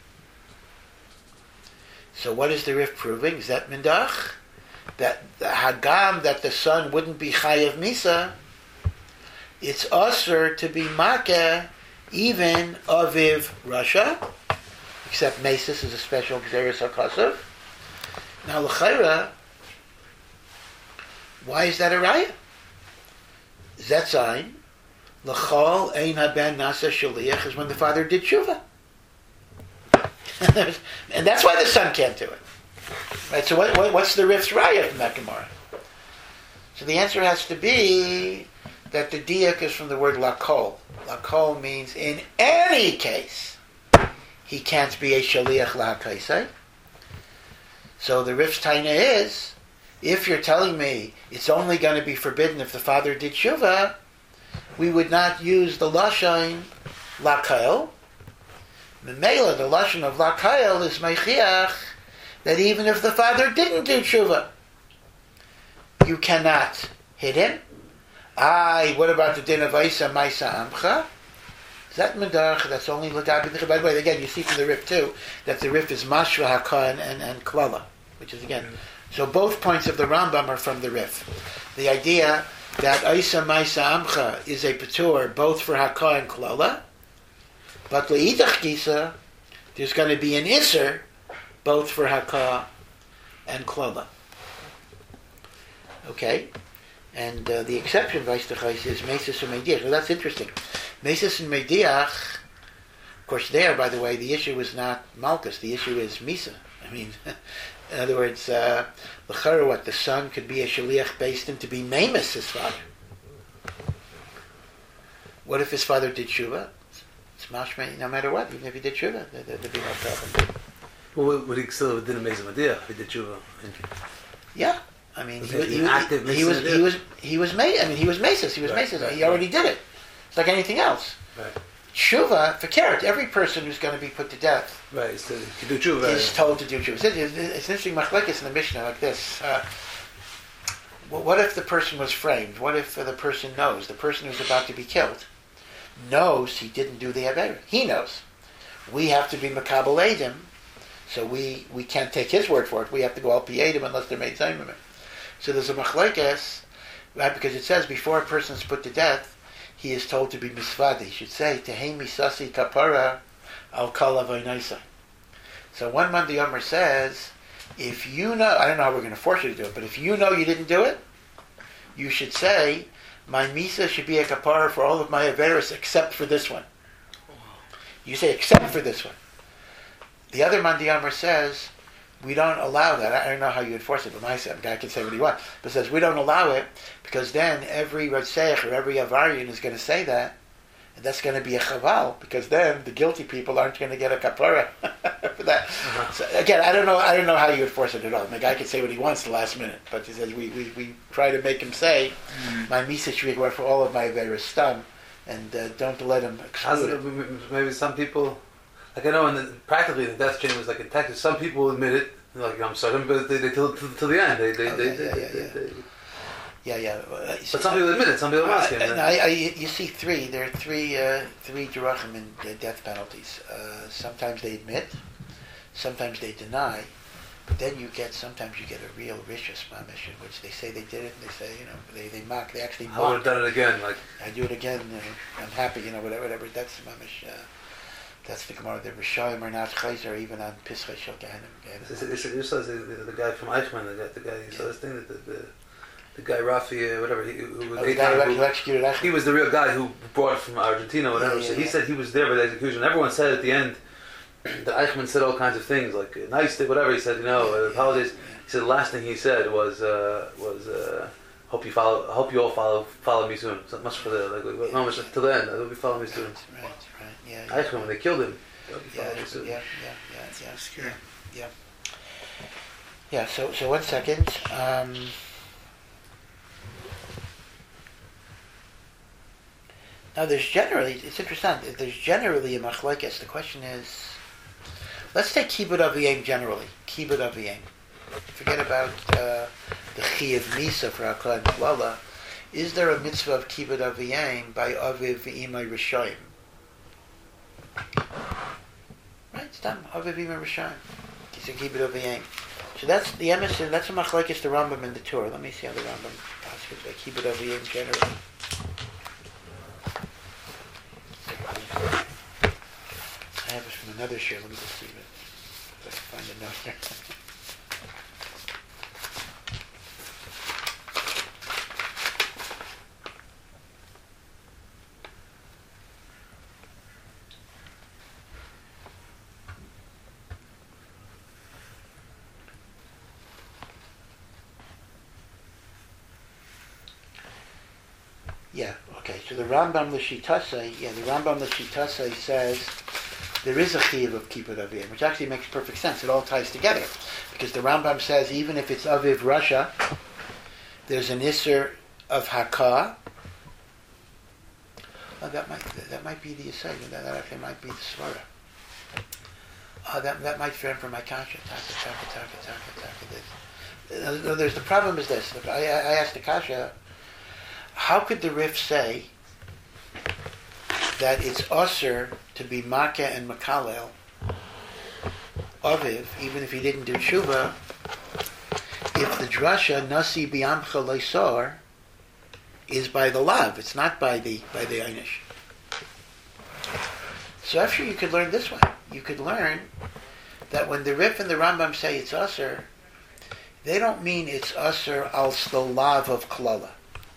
So what is the Rif proving? Is that Mindach? That the Hagam, that the son wouldn't be chayav misa, it's usher to be makeh even aviv Rasha, except Mesis is a special Gzeres HaKasav. Now, l'chayra, why is that a raya? Zetzayin, l'chol ein haben nasa shaliach, is when the father did tshuva. And that's why the son can't do it. Right, so what, what, what's the Rif's raya from that Gemara? So the answer has to be that the diak is from the word lakol. Lakol means in any case, he can't be a shaliach lahakaisei. So the Rif's taina is, if you're telling me it's only going to be forbidden if the father did tshuva, we would not use the lashon lakael. Memela, the lashon of lakael is meichiach that even if the father didn't do tshuva, you cannot hit him. Aye, what about the din of Isa Maisa Amcha? Is that Medarach? That's only Ladabi. By the way, again, you see from the Rif too, that the Rif is Mashra Hakan and, and Klala, which is again, so both points of the Rambam are from the Rif. The idea that Isa Maisa Amcha is a Patur both for Hakah and Klala, but Le'idach Gisa, there's going to be an Isser both for Hakah and Klala. Okay? And uh, the exception, Vaistachais, is Mesis and Mediach. Well, that's interesting. Mesis and Mediach, of course, there, by the way, the issue is not Malchus. The issue is Misa. I mean, in other words, uh, what the son could be a Shaliach based in to be Mamis, his father. What if his father did Shuvah? It's mashma, no matter what, even if he did Shuvah, there, there'd be no problem. Well, would he still didn't make some idea if he did Shuvah? Yeah. I mean, he, he, he, he, active he, he was he was he was made. I mean, he was Mesis. He was right, Mesis. Right, he already right. did it. It's like anything else. Right. Tshuva for carrot. Every person who's going to be put to death, right, so to do tshuva, is told to do tshuva. It's, it's, it's an interesting machlekes in the Mishnah like this. Uh, what if the person was framed? What if uh, the person knows the person who's about to be killed knows he didn't do the aver? He knows. We have to be makabel edim, so we we can't take his word for it. We have to go al pi edim unless they're made zaymim. So there's a machlekes, right? Because it says before a person is put to death, he is told to be misvadi. He should say, Tehei misasi kapara al kal avonaisa. So one Monday Omer says, if you know, I don't know how we're going to force you to do it, but if you know you didn't do it, you should say, my misa should be a kapara for all of my averos except for this one. You say, except for this one. The other Monday Omer says, we don't allow that. I don't know how you enforce it, but my guy can say what he wants. But says we don't allow it because then every Ratseich or every Avarian is going to say that, and that's going to be a chaval because then the guilty people aren't going to get a kapara for that. Uh-huh. So again, I don't know. I don't know how you enforce it at all. The guy can say what he wants the last minute, but he says we we, we try to make him say mm-hmm. my misa should be for all of my averos stam, and uh, don't let him exclude it. Maybe some people. Like I know, in the, practically the death chain was like in Texas. Some people admit it, like I'm sorry, but they, they till, till, till the end. They, they, oh, they, yeah, they, yeah, they, yeah, they, yeah. they, yeah, yeah. Uh, but some people admit it. Some people ask him. Uh, I, I, you see, three. There are three, uh, three derachim in uh, death penalties. Uh, sometimes they admit, sometimes they deny. But then you get, sometimes you get a real rishus mamish, in which they say they did it, and they say, you know, they, they mock, they actually mock. I would have done it again. Like I do it again. Uh, I'm happy, you know, whatever, whatever. That's mamish. Uh, That's the Gemara. The Rishayim are not chayzer even on Pischei Shel Gehenim. You saw the, the guy from Eichmann, the guy, the guy. You saw this thing that the, the, the guy Rafi, whatever. He, who, oh, the guy who, who executed Eichmann. He was the real guy who brought it from Argentina, whatever. Yeah, yeah, so he yeah. said he was there by the execution. Everyone said at the end that Eichmann said all kinds of things like nice, whatever. He said, you know, yeah, uh, apologies. Yeah, yeah. He said the last thing he said was uh, was. Uh, Hope you follow. Hope you all follow follow me soon. So much for the like, yeah, not much yeah. to the end. I hope you follow me soon. Right, right, yeah. Eichmann, yeah. when they killed him. Yeah, yeah, yeah, yeah, yeah, scary. yeah. Yeah. So, so one second. Um, now, there's generally. It's interesting. There's generally a machlekes. The question is, let's take kibbud aviyim generally. Kibbud aviyim. Forget about uh, the chi of misa for hakah and klala. Is there a mitzvah of kibbud aviyim by aviv v'imay rishayim? Right, it's done. Aviv v'imay rishayim. It's a kibbud aviyim. So that's the emes. That's a machlekes the Rambam in the Torah. Let me see how the Rambam passes by kibbud aviyim generally. I have it from another share. Let me just see if I can find a note here. Yeah, okay. So the Rambam L'Shitasei, yeah, the Rambam L'Shitasei says there is a chiyuv of kibbud aviyim, which actually makes perfect sense. It all ties together. Because the Rambam says even if it's aviv Russia, there's an isser of hakah. Oh, that might that might be the Yisai. That, that actually might be the Svara. Oh, that that might fit for my kasha. Taka, taka, taka, taka, taka. No, there's the problem is this. I, I asked the kasha, how could the Rif say that it's usher to be Makkah and Makalel Aviv, even if he didn't do Tshuva, if the drasha Nasi B'Amcha Leisar is by the lav. It's not by the by the einish. So after you could learn this way. You could learn that when the Rif and the Rambam say it's usher, they don't mean it's usher als the lav of klala.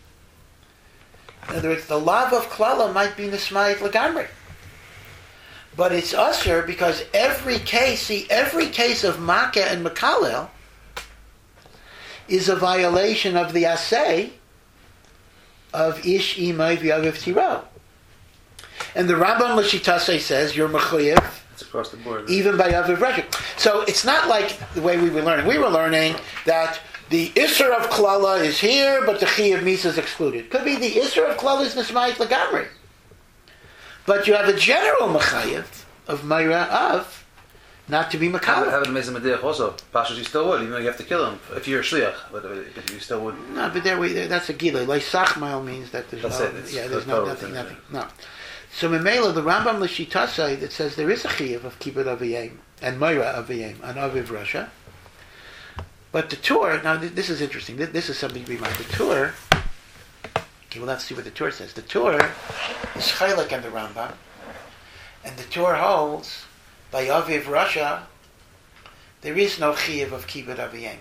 In other words, the lav of klala might be nismayit legamri. But it's usher because every case, see, every case of Makkah and Mekalel is a violation of the assay of ish imay v'yaviv tiro. And the Rambam L'Shitase says you're mechuyev it's across the board, right? Even by aviv rajik. So it's not like the way we were learning. We were learning that the Isser of Klala is here, but the Chi of Misa is excluded. Could be the Isser of Klala is Nismayit Lagamri. But you have a general Mechayev of Meira of not to be Mekala. Have it amazing Medech also. Pashas you still would, even though you have to kill him if you're a shliach, but if you still would. No, but there we that's a gila. Like Sachmail means that there's that's no, it. yeah, there's no nothing, nothing. No. So Memela, the Rambam L'Shitase that says there is a Chiyuv of Kibbut Aviyim and Meira Aviyim and Aviv Russia. But the Torah, now this is interesting. This is something to be minded. The Torah, okay, we'll have to see what the Torah says. The Torah is Chaylik and the Rambam, and the Torah holds by Aviv Russia there is no Chiyuv of Kibbut Aviyim.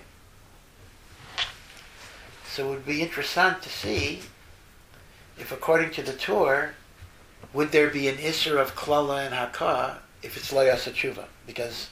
So it would be interesting to see if, according to the Torah, would there be an Isser of Klala and Hakah if it's Loyas Tshuva? Because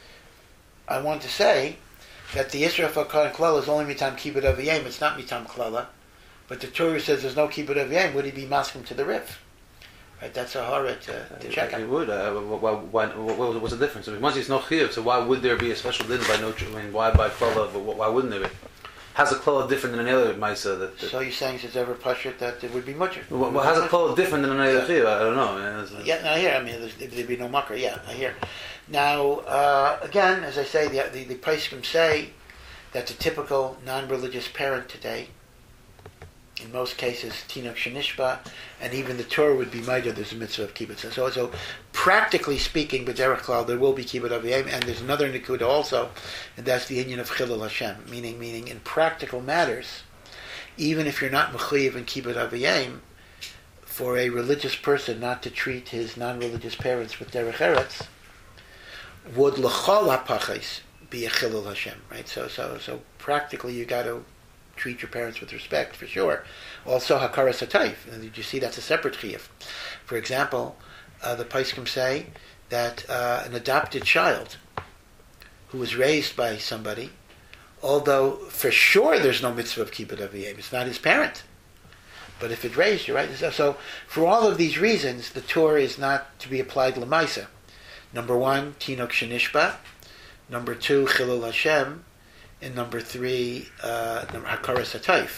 I want to say that the Isra of Hakah and Klala is only Mitam Kibbut Aviyim, it's not Mitam Klala. But the Torah says there's no Kibbut Aviyim, would he be masking to the Rif? Right, that's a horror to, to check out. He would. Uh, why, why, what was the difference? I mean, once it's no Chiyuv, so why would there be a special din by no I mean, why by Klala, but why wouldn't there be? How's a Klala different than any other Maisa? That, that, so you're saying it's ever Pashut that it would be Mutcher? Well, well how's a Klala different than any other Chiyuv? I don't know. Man. Like, yeah, no, I hear. I mean, there'd be no Makar. Yeah, I hear. Now, uh, again, as I say, the the, the Paiskim say that the typical non-religious parent today, in most cases, Tinok Shenishba, and even the Torah would be Maida, there's a mitzvah of kibbutz. So, so practically speaking, B'derech Klal, there will be kibbutz aviyim, and there's another nikuda also, and that's the union of Chilul Hashem, meaning, meaning in practical matters, even if you're not mechuyev in kibbutz aviyim, for a religious person not to treat his non-religious parents with derech eretz, would l'chol hapachos be a Chilul Hashem, right? So, so, so practically you got to treat your parents with respect, for sure. Also, Hakaras HaTayv. Did you see that's a separate chiyuv? For example, uh, the Paiskim say that uh, an adopted child who was raised by somebody, although for sure there's no mitzvah of kibbut aviyim, it's not his parent. But if it's raised, you're right. So, so for all of these reasons, the Torah is not to be applied l'maisa. Number one, Tinok Shenishba. Number two, Chilul Hashem. And number three, uh, Hakaras HaTayv.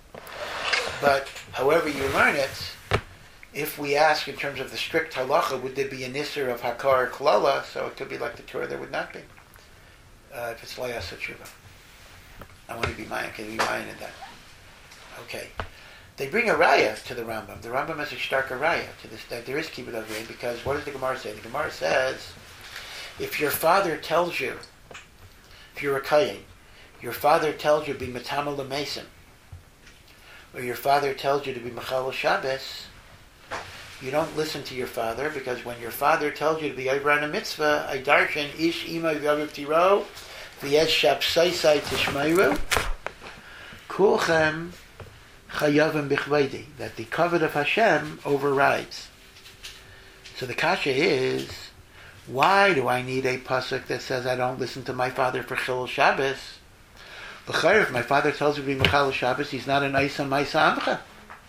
But however you learn it, if we ask in terms of the strict halacha, would there be an isser of Hakar Klala? So it could be like the Torah, there would not be. Uh, if it's Layas HaTshuva. I want to be mine, can be mine in that. Okay. They bring a raya to the Rambam. The Rambam has a stark raya to this, that there is kibbut aviyim, because what does the Gemara say? The Gemara says, if your father tells you, if you're a kayin, your father tells you to be Matama L'Mesim, or your father tells you to be Mechal Shabbos, you don't listen to your father, because when your father tells you to be Ayvran a Mitzvah, Aydarshan Ish Ima V'Yaviv Tiro, V'Yesh Shapsaisai Tishmeiru, Kulchem Chayavim Bichvedi, that the covet of Hashem overrides. So the kasha is, why do I need a pasuk that says I don't listen to my father for Chilul Shabbos? If my father tells me to be Mechal Shabbos, he's not an Isa Maisa Amcha.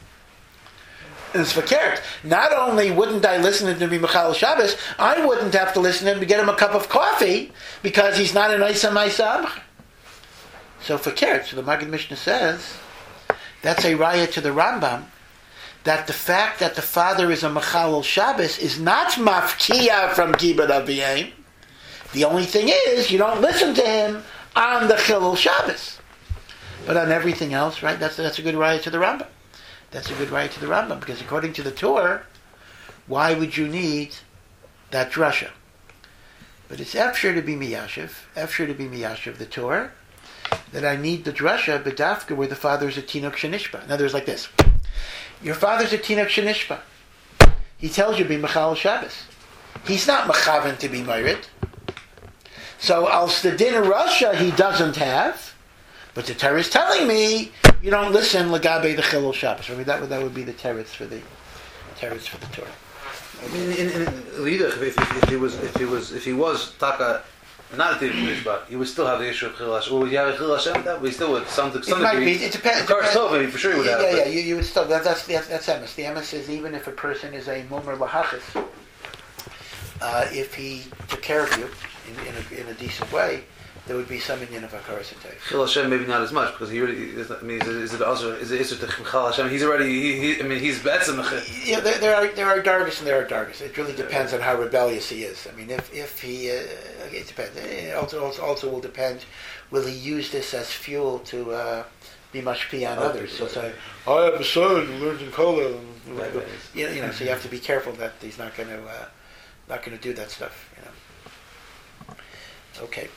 And it's verkehrt. Not only wouldn't I listen to him to be Mechal Shabbos, I wouldn't have to listen to him to get him a cup of coffee because he's not an Isa Maisa Amcha. So verkehrt. So the Maggid Mishnah says that's a raya to the Rambam that the fact that the father is a Mechal Shabbos is not mafkiya from kibbut aviyim. The only thing is you don't listen to him on the Chilul Shabbos. But on everything else, right, that's that's a good raya to the Rambam. That's a good raya to the Rambam, because according to the Torah, why would you need that drasha? But it's efshir to be miyashiv, efshir to be miyashiv, the Torah, that I need the drasha, bedafka, where the father is a tinok shenishba. In other words, like this. Your father's a Tinok Shenishba. He tells you to be Mechal Shabbos. He's not Mechavan to be Meirid. So Al Stadin Russia he doesn't have, but the Torah is telling me you don't listen Lagabe the Chilul Shabbos. I mean that would that would be the teretz for the teretz for the Torah. I mean, in, in, in if, if, if he was if he was if he was taka not a Tinok Mishpat, he would still have the issue of Chilul Hashem. Or would you have a Chilul Hashem? That we still would some to some it degree. Might be. It depends. Car for sure you would yeah, have. Yeah, yeah. You, you would still. That, that's that's that's emes. The emes is even if a person is a mumer lahachis, uh, if he took care of you in, in a in a decent way, there would be some inyan of hakaras and teif. Chilul Hashem maybe not as much because he really. Is, I mean, is it, is it also is it Isur to Chilul Hashem? He's already. He, he, I mean, he's betzim. Yeah, there, there are there are dargis and there are dargis. It really depends on how rebellious he is. I mean, if if he, uh, it depends. It also, also also will depend. Will he use this as fuel to uh, be mashpia on oh, others? So say, I have a son who lives in Kola. Right, right. You know, you know, so you have to be careful that he's not going to uh, not going to do that stuff. You know. Okay.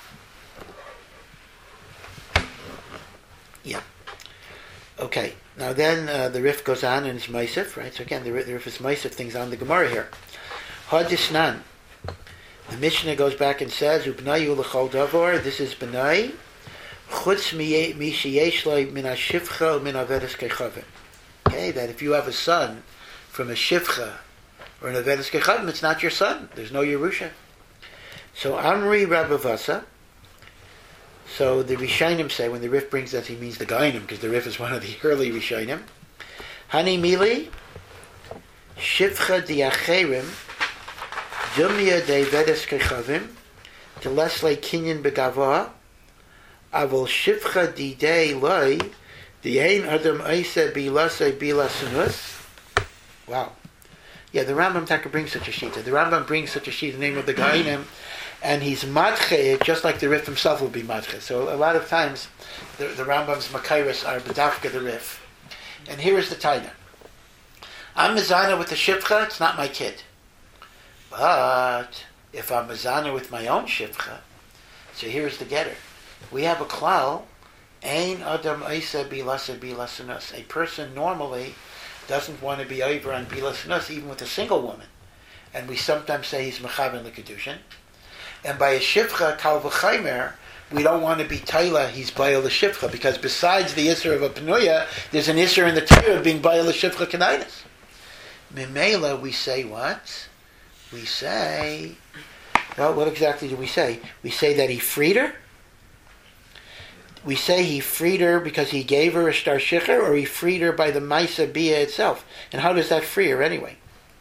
Yeah. Okay. Now then, uh, the Rif goes on and it's Meisif, right? So again, the, the Rif is Meisif things on the Gemara here. Hadisnan. The Mishnah goes back and says, "Ubnayu l'chol davor." This is Bnai. Chutz mi sheyesh lo min hashivcha min avedas kechavim. Okay, that if you have a son from a shivcha or an avedas kechavim, it's not your son. There's no Yerusha. So Amri Rabavasa. So the Rishonim say, when the Rif brings that, he means the Gainim, because the Rif is one of the early Rishonim. Hani mili shivcha diacherim dumya de vedes kechavim telesle kinyan begava avol shivcha di de loy the ein adam aisa bilase bilasunus. Wow. Yeah, the Rambam Taka brings such a sheet. The Rambam brings such a sheet, the name of the Gainim, and he's madche, just like the Rif himself will be madche. So a lot of times, the, the Rambam's makairis are bedafka the Rif. And here is the taina. I'm mezana with the shivcha, it's not my kid. But if I'm mezana with my own shivcha, so here's the getter. We have a klal, ein adam isa bilasa bilasanus. A person normally doesn't want to be over on bilasanus, even with a single woman. And we sometimes say he's mechaven l'kedushin. And by a shivcha, kal v'chaymer, we don't want to be taila, he's bayal l'shivcha, because besides the isser of a penuya, there's an isser in the Torah of being bayal l'shivcha kenainis. Mimela, we say what? We say, well, what exactly do we say? We say that he freed her? We say he freed her because he gave her a star shicher, or he freed her by the maisa bia itself. And how does that free her anyway?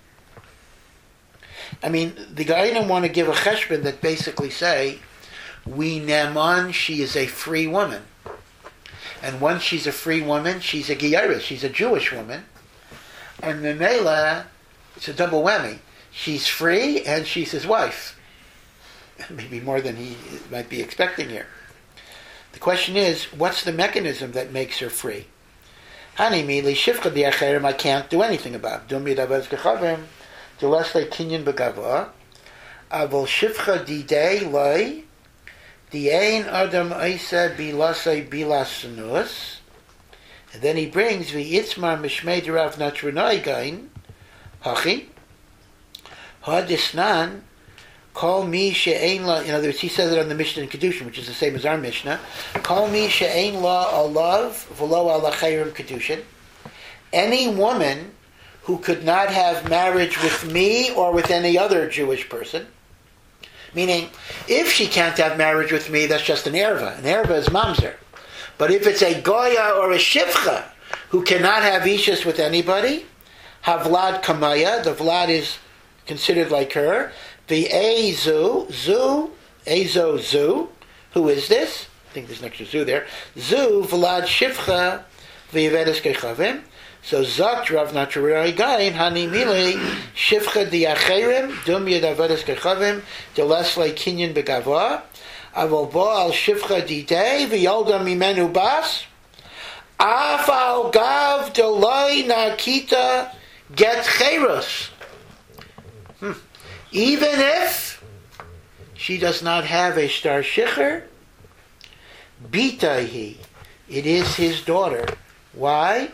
I mean, the Gainim want to give a cheshbon that basically say, we neman, she is a free woman. And once she's a free woman, she's a giyaris, she's a Jewish woman. And Memela, it's a double whammy. She's free and she's his wife. Maybe more than he might be expecting here. The question is, what's the mechanism that makes her free? Hani mili shivcha diacherim, I can't do anything about. Dumi davaz kechavim, delesle kinyan begava, avol shivcha didei loy, diein adam isa bilasei bilasunus. And then he brings v'itzmar mishmei derav natranai gain, hachi, hadisnan, call me she'ein la, in other words, he says it on the Mishnah in Kedushin, which is the same as our Mishnah. Call me she'ein la alav v'lo ala chayrim Kedushin. Any woman who could not have marriage with me or with any other Jewish person, meaning, if she can't have marriage with me, that's just an erva. An erva is mamzer. But if it's a goya or a shivcha who cannot have ishus with anybody, havlad kamaya, the vlad is considered like her. The Ezu, Zu, Ezo Zu, who is this? I think there's an extra Zu there. Zu, Vlad Shivcha, V'yevedes Kechavim. So Zot, Rav Natcharai Gain, Hani Mili, Shivcha Diacherim, Dum Yedavedes Kechavim, Delesle Kinyan Begava, Avol Baal Shivcha Didei, V'yolda Mimenu Bas, Afal Gav Deloi Nakita Get Cheros. Hmm. Even if she does not have a star shicher, bitaihi, it is his daughter. Why?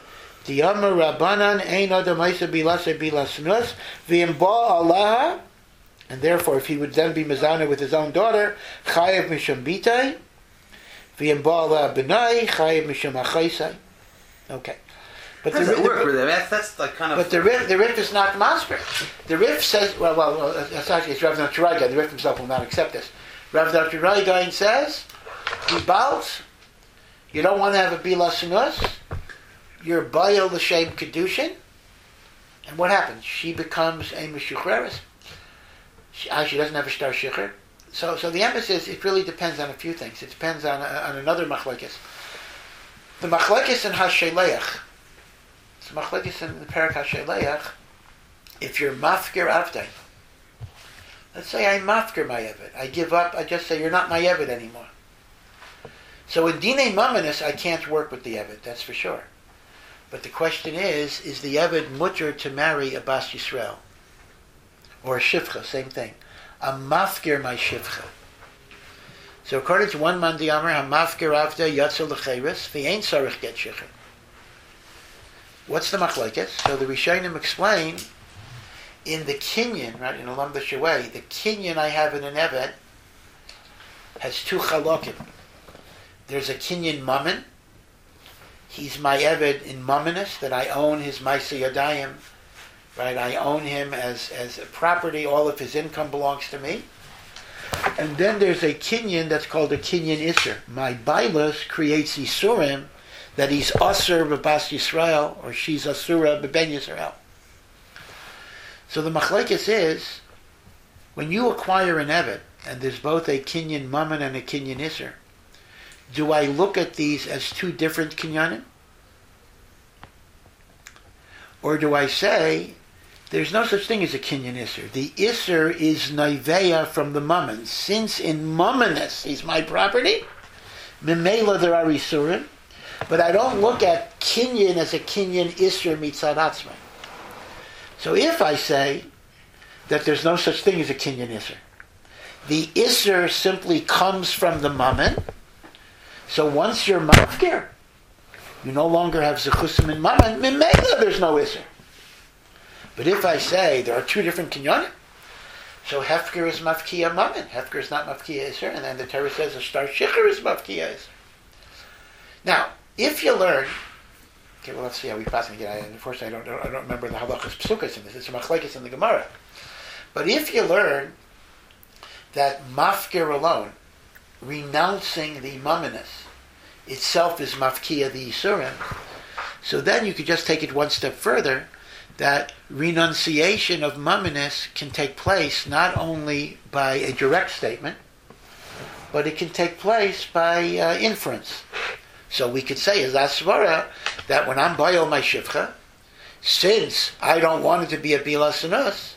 Diyama Rabbanan ein adam isa bilasa bilasnus v'im ba Allah, and therefore if he would then be mezana with his own daughter, chayev mishum bitay, v'im ba Allah b'nai, chayev mishum achaysay. Okay. But How does the, that the, work? The, that's, that's like kind of. But the Rif, the Rif is not masber. The Rif says, well, well, well it's actually it's Rav Nachuraigain. The Rif himself will not accept this. Rav Nachuraigain says, "Ibalt, you don't want to have a bila sunus. You're bayil l'shem kedushin, and what happens? She becomes a meshuchreres. She, she doesn't have a star shicher. So, so the emphasis it really depends on a few things. It depends on on another machlekes. The machlekes in Hasheleach. So machlekes in the Perek HaSheleach, if you're mafkir avdei, let's say I mafkir my eved, I give up, I just say you're not my eved anymore. So in Dinei Mamanis, I can't work with the eved, that's for sure. But the question is, is the eved mutter to marry a Bas Yisrael? Or a Shivcha, same thing. I'm mafkir my Shivcha. So according to one man the Amar, I'm mafkir avdei yatzel l'cheiris, v'yein sarich get shicher. What's the machlekes? So the Rishonim explain in the kinyan, right, in a lumbish way, the kinyan I have in an eved has two chalokim. There's a kinyan mammon. He's my eved in mammonis, that I own his maaseh yadayim, right? I own him as, as a property. All of his income belongs to me. And then there's a kinyan that's called a kinyan iser. My bailas creates isurim, that he's Asur b'Bas Yisrael, or she's Asura b'Ben Yisrael. So the machlekes is, when you acquire an eved, and there's both a kinyan mammon and a kinyan iser, do I look at these as two different kinyanim? Or do I say, there's no such thing as a kinyan iser. The iser is naiveya from the mammon. Since in mammonis he's my property, memela there are isurim, but I don't look at kinyan as a kinyan isser mitzad atzmai. So if I say that there's no such thing as a kinyan isser, the isser simply comes from the mammon. So once you're mafkir, you no longer have zechusim in mammon. Mimela, there's no isser. But if I say there are two different kinyanim, so hefker is mafkiya mammon, hefker is not mafkiya isser, and then the Torah says a star shicher is mafkiya isser. Now, if you learn, okay, well, let's see how we pass it again. Unfortunately, I don't, I don't remember the halachas psukas in this. It's a machlekes in the Gemara. But if you learn that mafkir alone, renouncing the mammonis, itself is mafkiya the isurim, so then you could just take it one step further, that renunciation of mammonis can take place not only by a direct statement, but it can take place by uh, inference. So we could say, as Asvara, that when I'm bayil my shivcha, since I don't want it to be a bila sanus,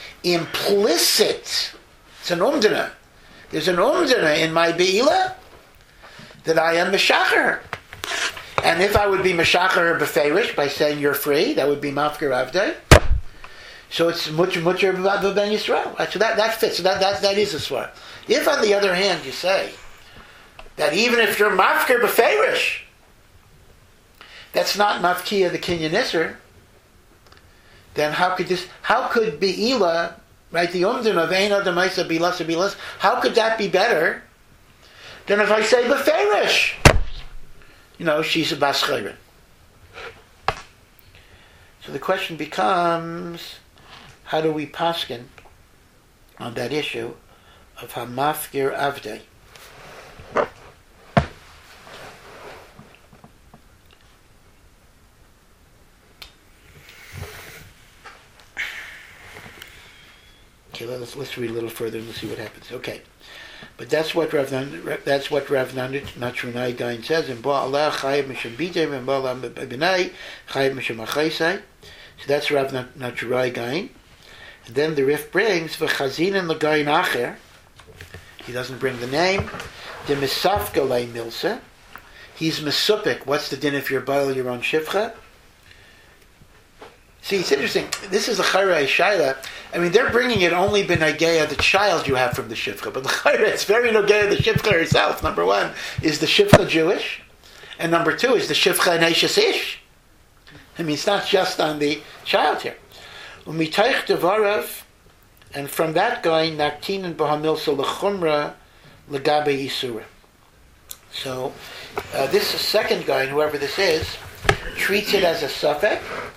implicit, it's an umdana. There's an umdana in my beila that I am meshacher. And if I would be meshacher beferish by saying you're free, that would be mafkir avdei. So it's much mucher ben Yisrael. So that, that fits. So that, that, that is a swar. If on the other hand you say that even if you're mafkir beferish, that's not mafkiya the kinyan isser, then how could this? How could beila, right? The umdin of ein adam isa bilas bilas. How could that be better than if I say beferish? You know, she's a bas chayrin. So the question becomes, how do we paskin on that issue of hamafkir avdei? Okay, let's let's read a little further and let's see what happens. Okay, but that's what Rav that's what Rav Nachuraigain says in Ba Allah Chayev Mishum Bidei and Ba Allah B'nai Chayev Mishum Achaysai. So that's Rav Nachuraigain. And then the Rif brings v'chazin and l'gayin acher. He doesn't bring the name. The misafka lei milsa. He's mesupik. What's the din if you're bayil your own shivcha? See, it's interesting. This is a chayra shaila. I mean, they're bringing it only b'nageya, the child you have from the shivcha. But the chayra, it's very nageya, the shivcha herself. Number one, is the shivcha Jewish? And number two, is the shivcha an eishes ish? I mean, it's not just on the child here. Umitaych devarav, and from that going, naktinen b'hamilsa l'chumra l'gabe yisura. So, uh, this second guy, whoever this is, treats it as a suffix,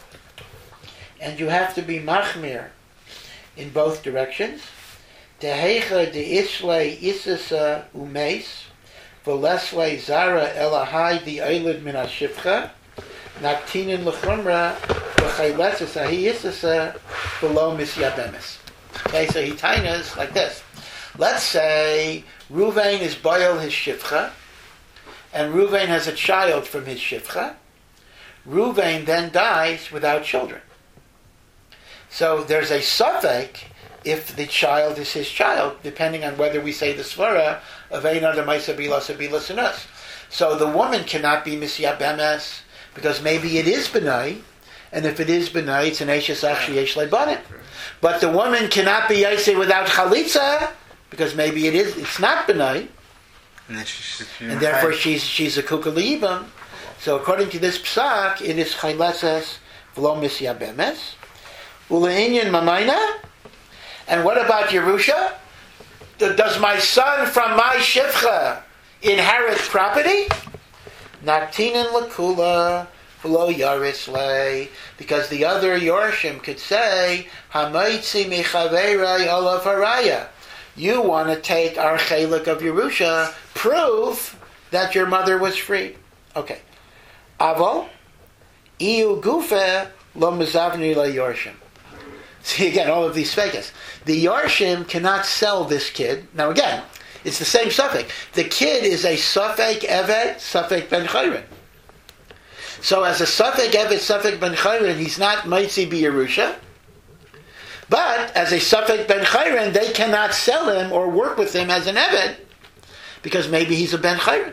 and you have to be machmir in both directions. Tehecha de isle isasa umeis, v'lesle zara elahai di eilid min hashivcha, naktinin l'chumra v'chayletzes ahi isasa below misyabemis. Okay, so he tainas like this. Let's say Ruvain is boil his shivcha, and Ruvain has a child from his shivcha. Ruvain then dies without children. So there's a suffix if the child is his child, depending on whether we say the svara of ein adam ma'isa bila sabila sinus. So the woman cannot be misyabemes because maybe it is benai, and if it is benai, it's an eishes ach sheyesh leibanim. But the woman cannot be yaiseh without chalitza because maybe it is it's not benai, and, and therefore she's she's a kukalibam. So according to this psak, it is chayletzes v'lo misyabemes. Ule'inyan mamayna. And what about Yerusha? Does my son from my shivcha inherit property? Naktinen lakula v'lo yaris lei. Because the other Yorshim could say, Hamaitzi mechaverai olav haraya. You want to take our chelik of Yerusha, prove that your mother was free. Okay. Avo, iu gufe lo mezavni la Yorshim. See again, all of these fakes. The Yorshim cannot sell this kid. Now again, it's the same suffix. The kid is a suffix evet, suffix ben chayrin. So as a suffix evet, suffix ben chayrin, he's not Maitzi bi Yerusha. But as a suffix ben chayrin, they cannot sell him or work with him as an evet because maybe he's a ben chayrin.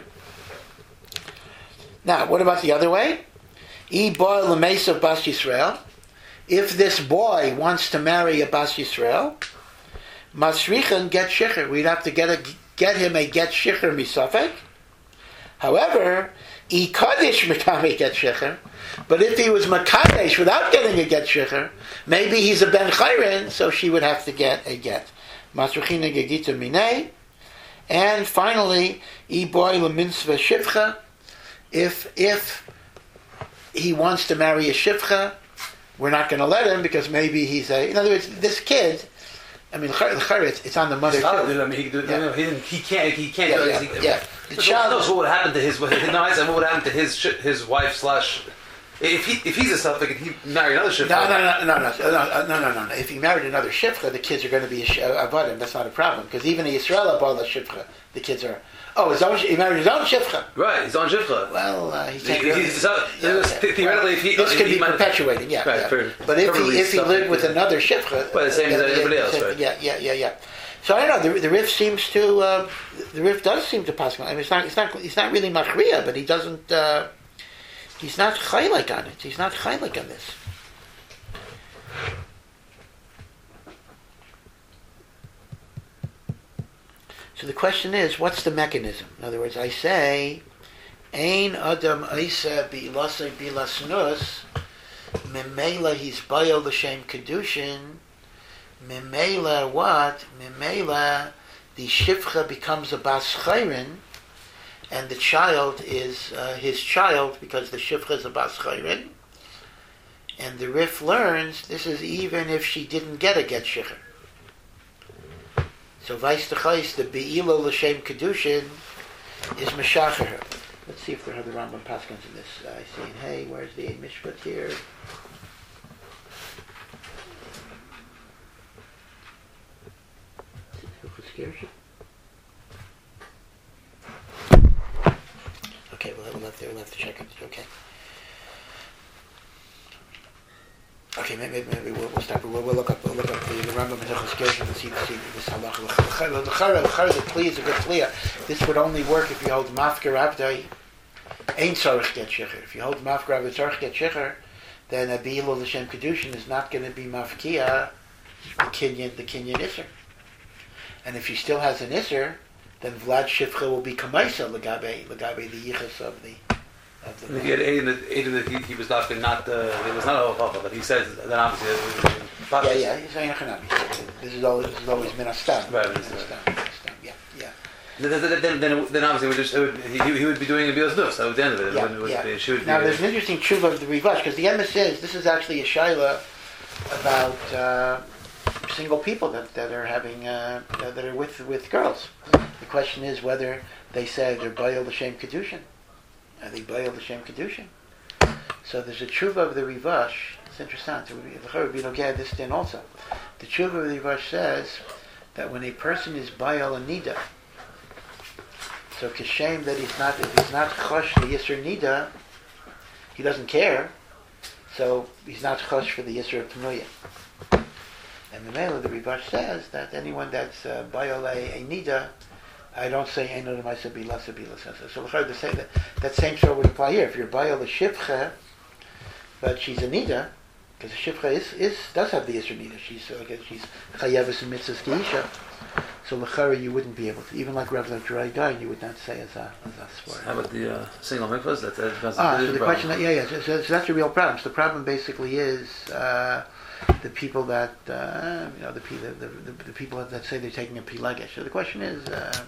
Now, what about the other way? I boy l'meis of Bas Yisrael. If this boy wants to marry a Bas Yisrael, Masrichen get shicher. We'd have to get a, get him a get shicher misafek. However, I kaddish mikame get shicher. But if he was makadesh without getting a get shicher, maybe he's a ben chayrin, so she would have to get a get. Masrichina gegita minei. And finally, I boy l'mitzvah shivcha. If if he wants to marry a shivcha, we're not going to let him because maybe he's a. In other words, this kid. I mean, it's, it's on the mother too. I mean, he, yeah. no, he, he can't. He can't. Yeah, do yeah, he, yeah. The so child knows what would happen to his. No, I said what would happen to his his wife slash. If he if he's a suffix and he married another shivcha. No, no, no, no, no, no, no, no, no. If he married another shivcha, the kids are going to be a avadim. That's not a problem because even a Yisrael abala shivcha, the kids are. Oh, his own, he married his own shivcha. Right, his own shivcha. Well, uh, he can't. He, really, he's, yeah, yeah. Theoretically, if he, this if could he be might, perpetuating. Yeah, right, yeah. For, but if he if he lived with another shivcha, well, the same uh, as everybody else, right? Yeah, yeah, yeah, yeah. So I don't know. The, the Rif seems to. Uh, the Rif does seem to pass. I mean, it's not. It's not. It's not really machriya, but he doesn't. Uh, he's not chaylik on it. He's not chaylik on this. So the question is, what's the mechanism? In other words, I say, Ein Adam Isa Bi'ilase Bi'lasnus, Memela he's Bayal L'Shem Kedushin, Memela what? Memela, the Shivcha becomes a Bas Chayrin, and the child is uh, his child because the Shivcha is a Bas Chayrin, and the Rif learns this is even if she didn't get a Get Shicher. So Vais Techais, the Be'ilo L'Shem Kedushin is Meshacher. Let's see if there are the Rambam Paskins in this. I see, hey, where's the Mishpat here? Okay, we'll have to, we'll have to check it. Okay. Okay, maybe, maybe we'll, we'll start. We'll, we'll look up. We'll look up the, the Rambam Menachos Gershon and see, see this halacha. The chara, the plea is a good plea. This would only work if you hold mafker abdai. Ain't tzarich get shecher. If you hold mafker abdai tzarich get shecher, then a beilo l'shem kedushin is not going to be mafkia the kinyan the kinyan iser. And if she still has an iser, then Vlad Shifcha will be kamaisa legabe legabe the yichus of the of If the he had eight that eight that he, he was not not uh, it was not a halacha, but he says then obviously it was, yeah, yeah, he's saying this is always this is always minastam. Right, minastam. Yeah, yeah. Then, then, then, then obviously we just, it would, he, he would be doing a bios dus. That was the end of it. Yeah, it would, yeah. It should now be there's an interesting tshuva of the Rivash because the emes says this is actually a shaila about uh, single people that, that are having uh, that are with with girls. The question is whether they say they're bayil l'shem kedushin. Are they bayil l'shem kedushin? So there's a tshuva of the Rivash. It's interesting. So we, we don't get this in also. The tshuva of the Rivash says that when a person is bayil a nida, so kishem that he's not if he's not chosh the yisur nida, he doesn't care. So he's not chosh for the yisur of Pnuya. And the Mela, the Rivash says that anyone that's uh, bayol a, a nida, I don't say eno d'maisa bila sabila. So so to say that that same sort would apply here. If you're bayol a shivcha, but she's a nida, because a shivcha is, is does have the yisur nida. She's uh, she's chayeves and mitzvahs kiisha. So l'chara you wouldn't be able to, even like Rav Dry guy, you would not say as a as a sword. How about the uh, single mikvahs? That's, that's ah, a so the problem. question, that, yeah, yeah, so, so, so that's a real problem. So the problem basically is uh, the people that uh, you know the, the, the, the people that, that say they're taking a pilagesh. So the question is, uh,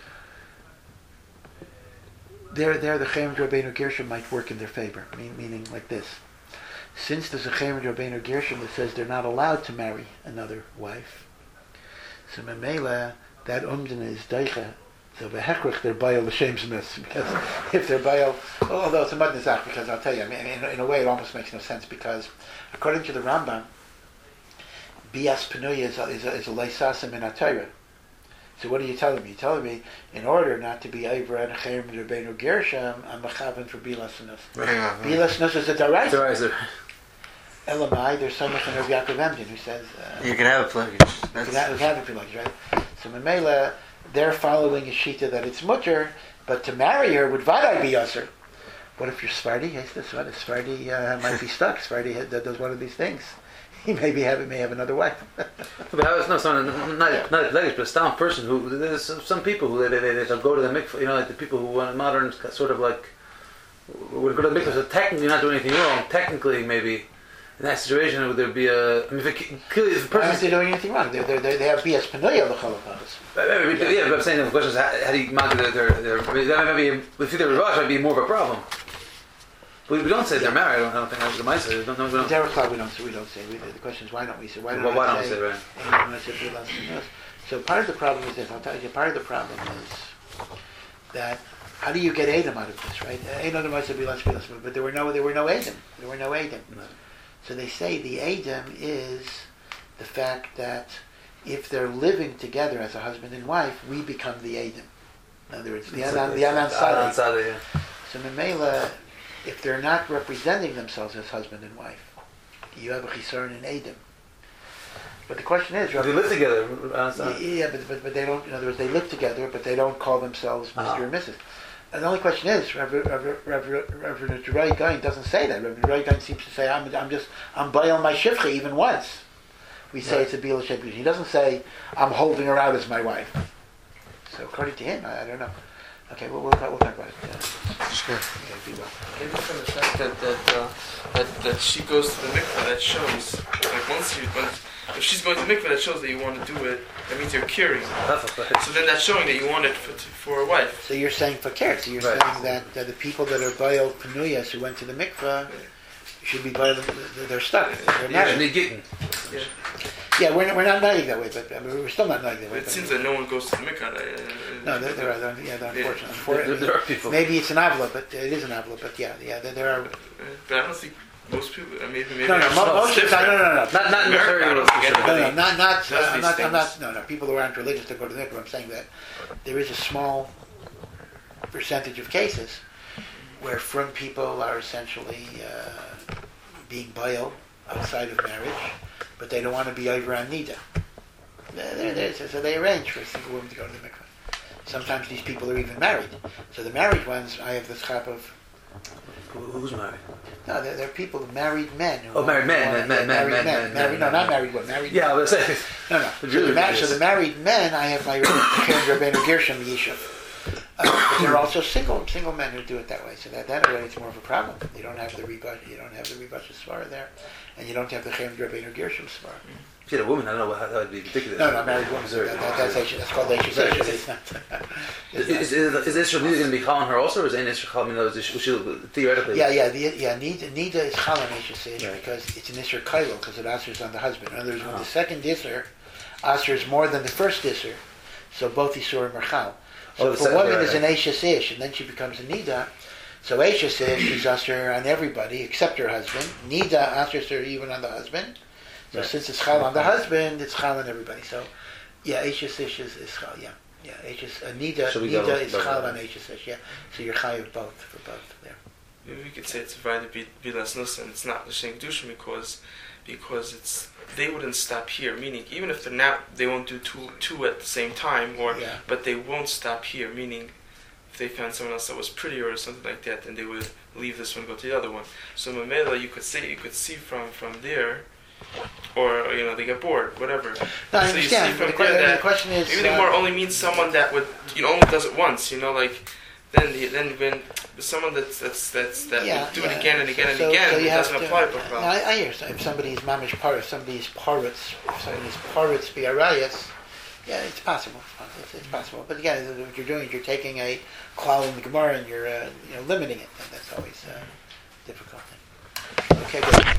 there, there, the Chaim Rabbeinu Gershom might work in their favor, mean, meaning like this. Since there's a Chaim Rabbeinu Gershom that says they're not allowed to marry another wife. So Memela, that umdina is daicha. So v'hechrich they're bayil l'shem zmis, because if they're bayil, although it's a mud nizach, because I'll tell you, I mean, in, in a way it almost makes no sense, because according to the Rambam, bias penuya is a, is a, is a leisasim in atayra. So what are you telling me? You're telling me, in order not to be over at Chaim Rabbeinu Gershom, I'm mechaven for bilas nus. Bilas nus is a daraisa. Elamai, there's so much in Rav Yaakov Emden who says uh, you can have a plugage. You can have, you can have a plugage, right? So Memela, they're following a shita that it's mutter, but to marry her would vadai be yasser. What if you're Sephardi? Yes, this one. Sephardi uh, might be stuck. Sephardi does one of these things. He maybe have may have another wife. But I was no, sorry, not not not a but a stam person who there's some people who they, they, they go to the mikvah. You know, like the people who want modern sort of like would go to the mikvah. So technically, you're not doing anything wrong. Technically, maybe. In that situation, would there be a? I mean, if, it, if a person aren't they doing anything wrong? They they they have bias penuya l'chalapas. Yeah, but I'm saying the question is how, how do you mark their their their? That might be if they're Rivash, might be more of a problem. But we don't say yeah. they're married. I don't, I don't think that's the mice. We don't. We don't. Derek Club, we don't say. We don't say. We, the question is why don't we say? Why don't, well, why I don't say, we say right? So part of the problem is this. I'll tell you. Part of the problem is that. How do you get Adam out of this, right? Adam might say bilas bilas, but there were no there were no Adam. There were no Adam. No. So they say the Adam is the fact that if they're living together as a husband and wife, we become the Adam. In other words, the Anan the Anan Sadi. Yeah. So Memela, if they're not representing themselves as husband and wife, you have a chisaron in Adam. But the question is, they live together. Yeah, yeah, but, but but they don't. In other words, they live together, but they don't call themselves Mister Uh-huh. and Missus And the only question is, Reverend Ray Gain doesn't say that. Reverend Ray Gain seems to say, I'm, I'm just, I'm bayil my shivcha even once. We say right. It's a bila shivcha. He doesn't say, I'm holding her out as my wife. So according to him, I, I don't know. Okay, we'll, we'll, talk, we'll talk about it. Yeah. Sure. Okay, be well. Maybe from the fact that that, uh, that that she goes to the mikveh, that shows, like once you, once, if she's going to the mikveh, that shows that you want to do it. That means you're curing. So then that's showing that you want it for, for a wife. So you're saying fakir. So you're right. saying that, that the people that are bayil penuyas who went to the mikveh should be bayil. They're stuck. They're yeah, and they're getting. Yeah. Yeah, we're not, we're not naive that way, but I mean, we're still not naive that way. It seems that no one goes to the mikveh. Uh, no, there, there are. There, yeah, there, yeah. unfortunately, there, there are people. Maybe it's an avla, but it is an avla. But yeah, yeah, there, there are. But I don't think most people. Uh, maybe maybe. No, no, most, most of the time, no, no, no, not not necessarily. I don't forget no, no, not not. Uh, I'm not, I'm not. No, no. People who aren't religious to go to the mikveh. I'm saying that there is a small percentage of cases where from people are essentially uh, being bayil outside of marriage, but they don't want to be over on nida. They're, they're, so they arrange for a single woman to go to the mikveh. Sometimes these people are even married. So the married ones, I have the schap of. Who's married? No, they're, they're people, married men. Who oh, married men, men, men, married men, men, men, married, men, no, not married women, married. Yeah, I was saying. No, no. So the, mar- so the married men, I have my Rabbeinu Gershom Yishuv. Uh, but there are also single single men who do it that way. So that that already is more of a problem. You don't have the rebut. You don't have the rebut svara there, and you don't have the chem drabein or gershom svara. If you had a woman, I don't know how that would be ridiculous. No, no, married woman. That, that, that's actually, that's called Eishes Ish. It's not. Is is is Isra going to be chal on her also, or is Ein Isra chal? I mean, no, is she theoretically? Yeah, yeah, the, yeah. Nida, Nida is chal on Eishes Ish because it's an Isra kailo because it answers on the husband. In other words, when the second Isra answers more than the first Isra, so both Isurim are chal. So Oh, if the a woman right, is an right. Eishes Ish and then she becomes a Nida, so Eishes Ish is answer on everybody except her husband. Nida answers her even on the husband. So Right. since it's chal on the husband, it's chal on everybody. So, yeah, Eishes Ish is, is chal. Yeah, yeah. Eishes uh, Nida So we go Nida is both chal of on them. Eishes Ish. Yeah. So you're chayav both for both there. Maybe we could say it's Vayda Bilas Nusa, and it's not L'Shem Kedusha because because it's they wouldn't stop here. Meaning, even if they're not, they won't do two two at the same time, or Yeah. but they won't stop here. Meaning, if they found someone else that was prettier or something like that, then they would leave this one and go to the other one. So Mamela, you could say you could see from from there, or you know they get bored, whatever. No, I So you understand. see But the, from que- there the that question is. maybe the uh, more only means someone that would you know only does it once. You know, like then the, then when someone that's that's that's that yeah, would do yeah. it again and again and so, again, so you it have doesn't to, apply. uh, But no, I, I hear. So if somebody's mamish par, if somebody's parrots, if somebody's parrots be arayas, yeah, it's possible. It's, it's possible. But again, what you're doing is you're taking a klal in the Gemara and you're uh, you know limiting it. And that's always uh, difficult. Okay, good.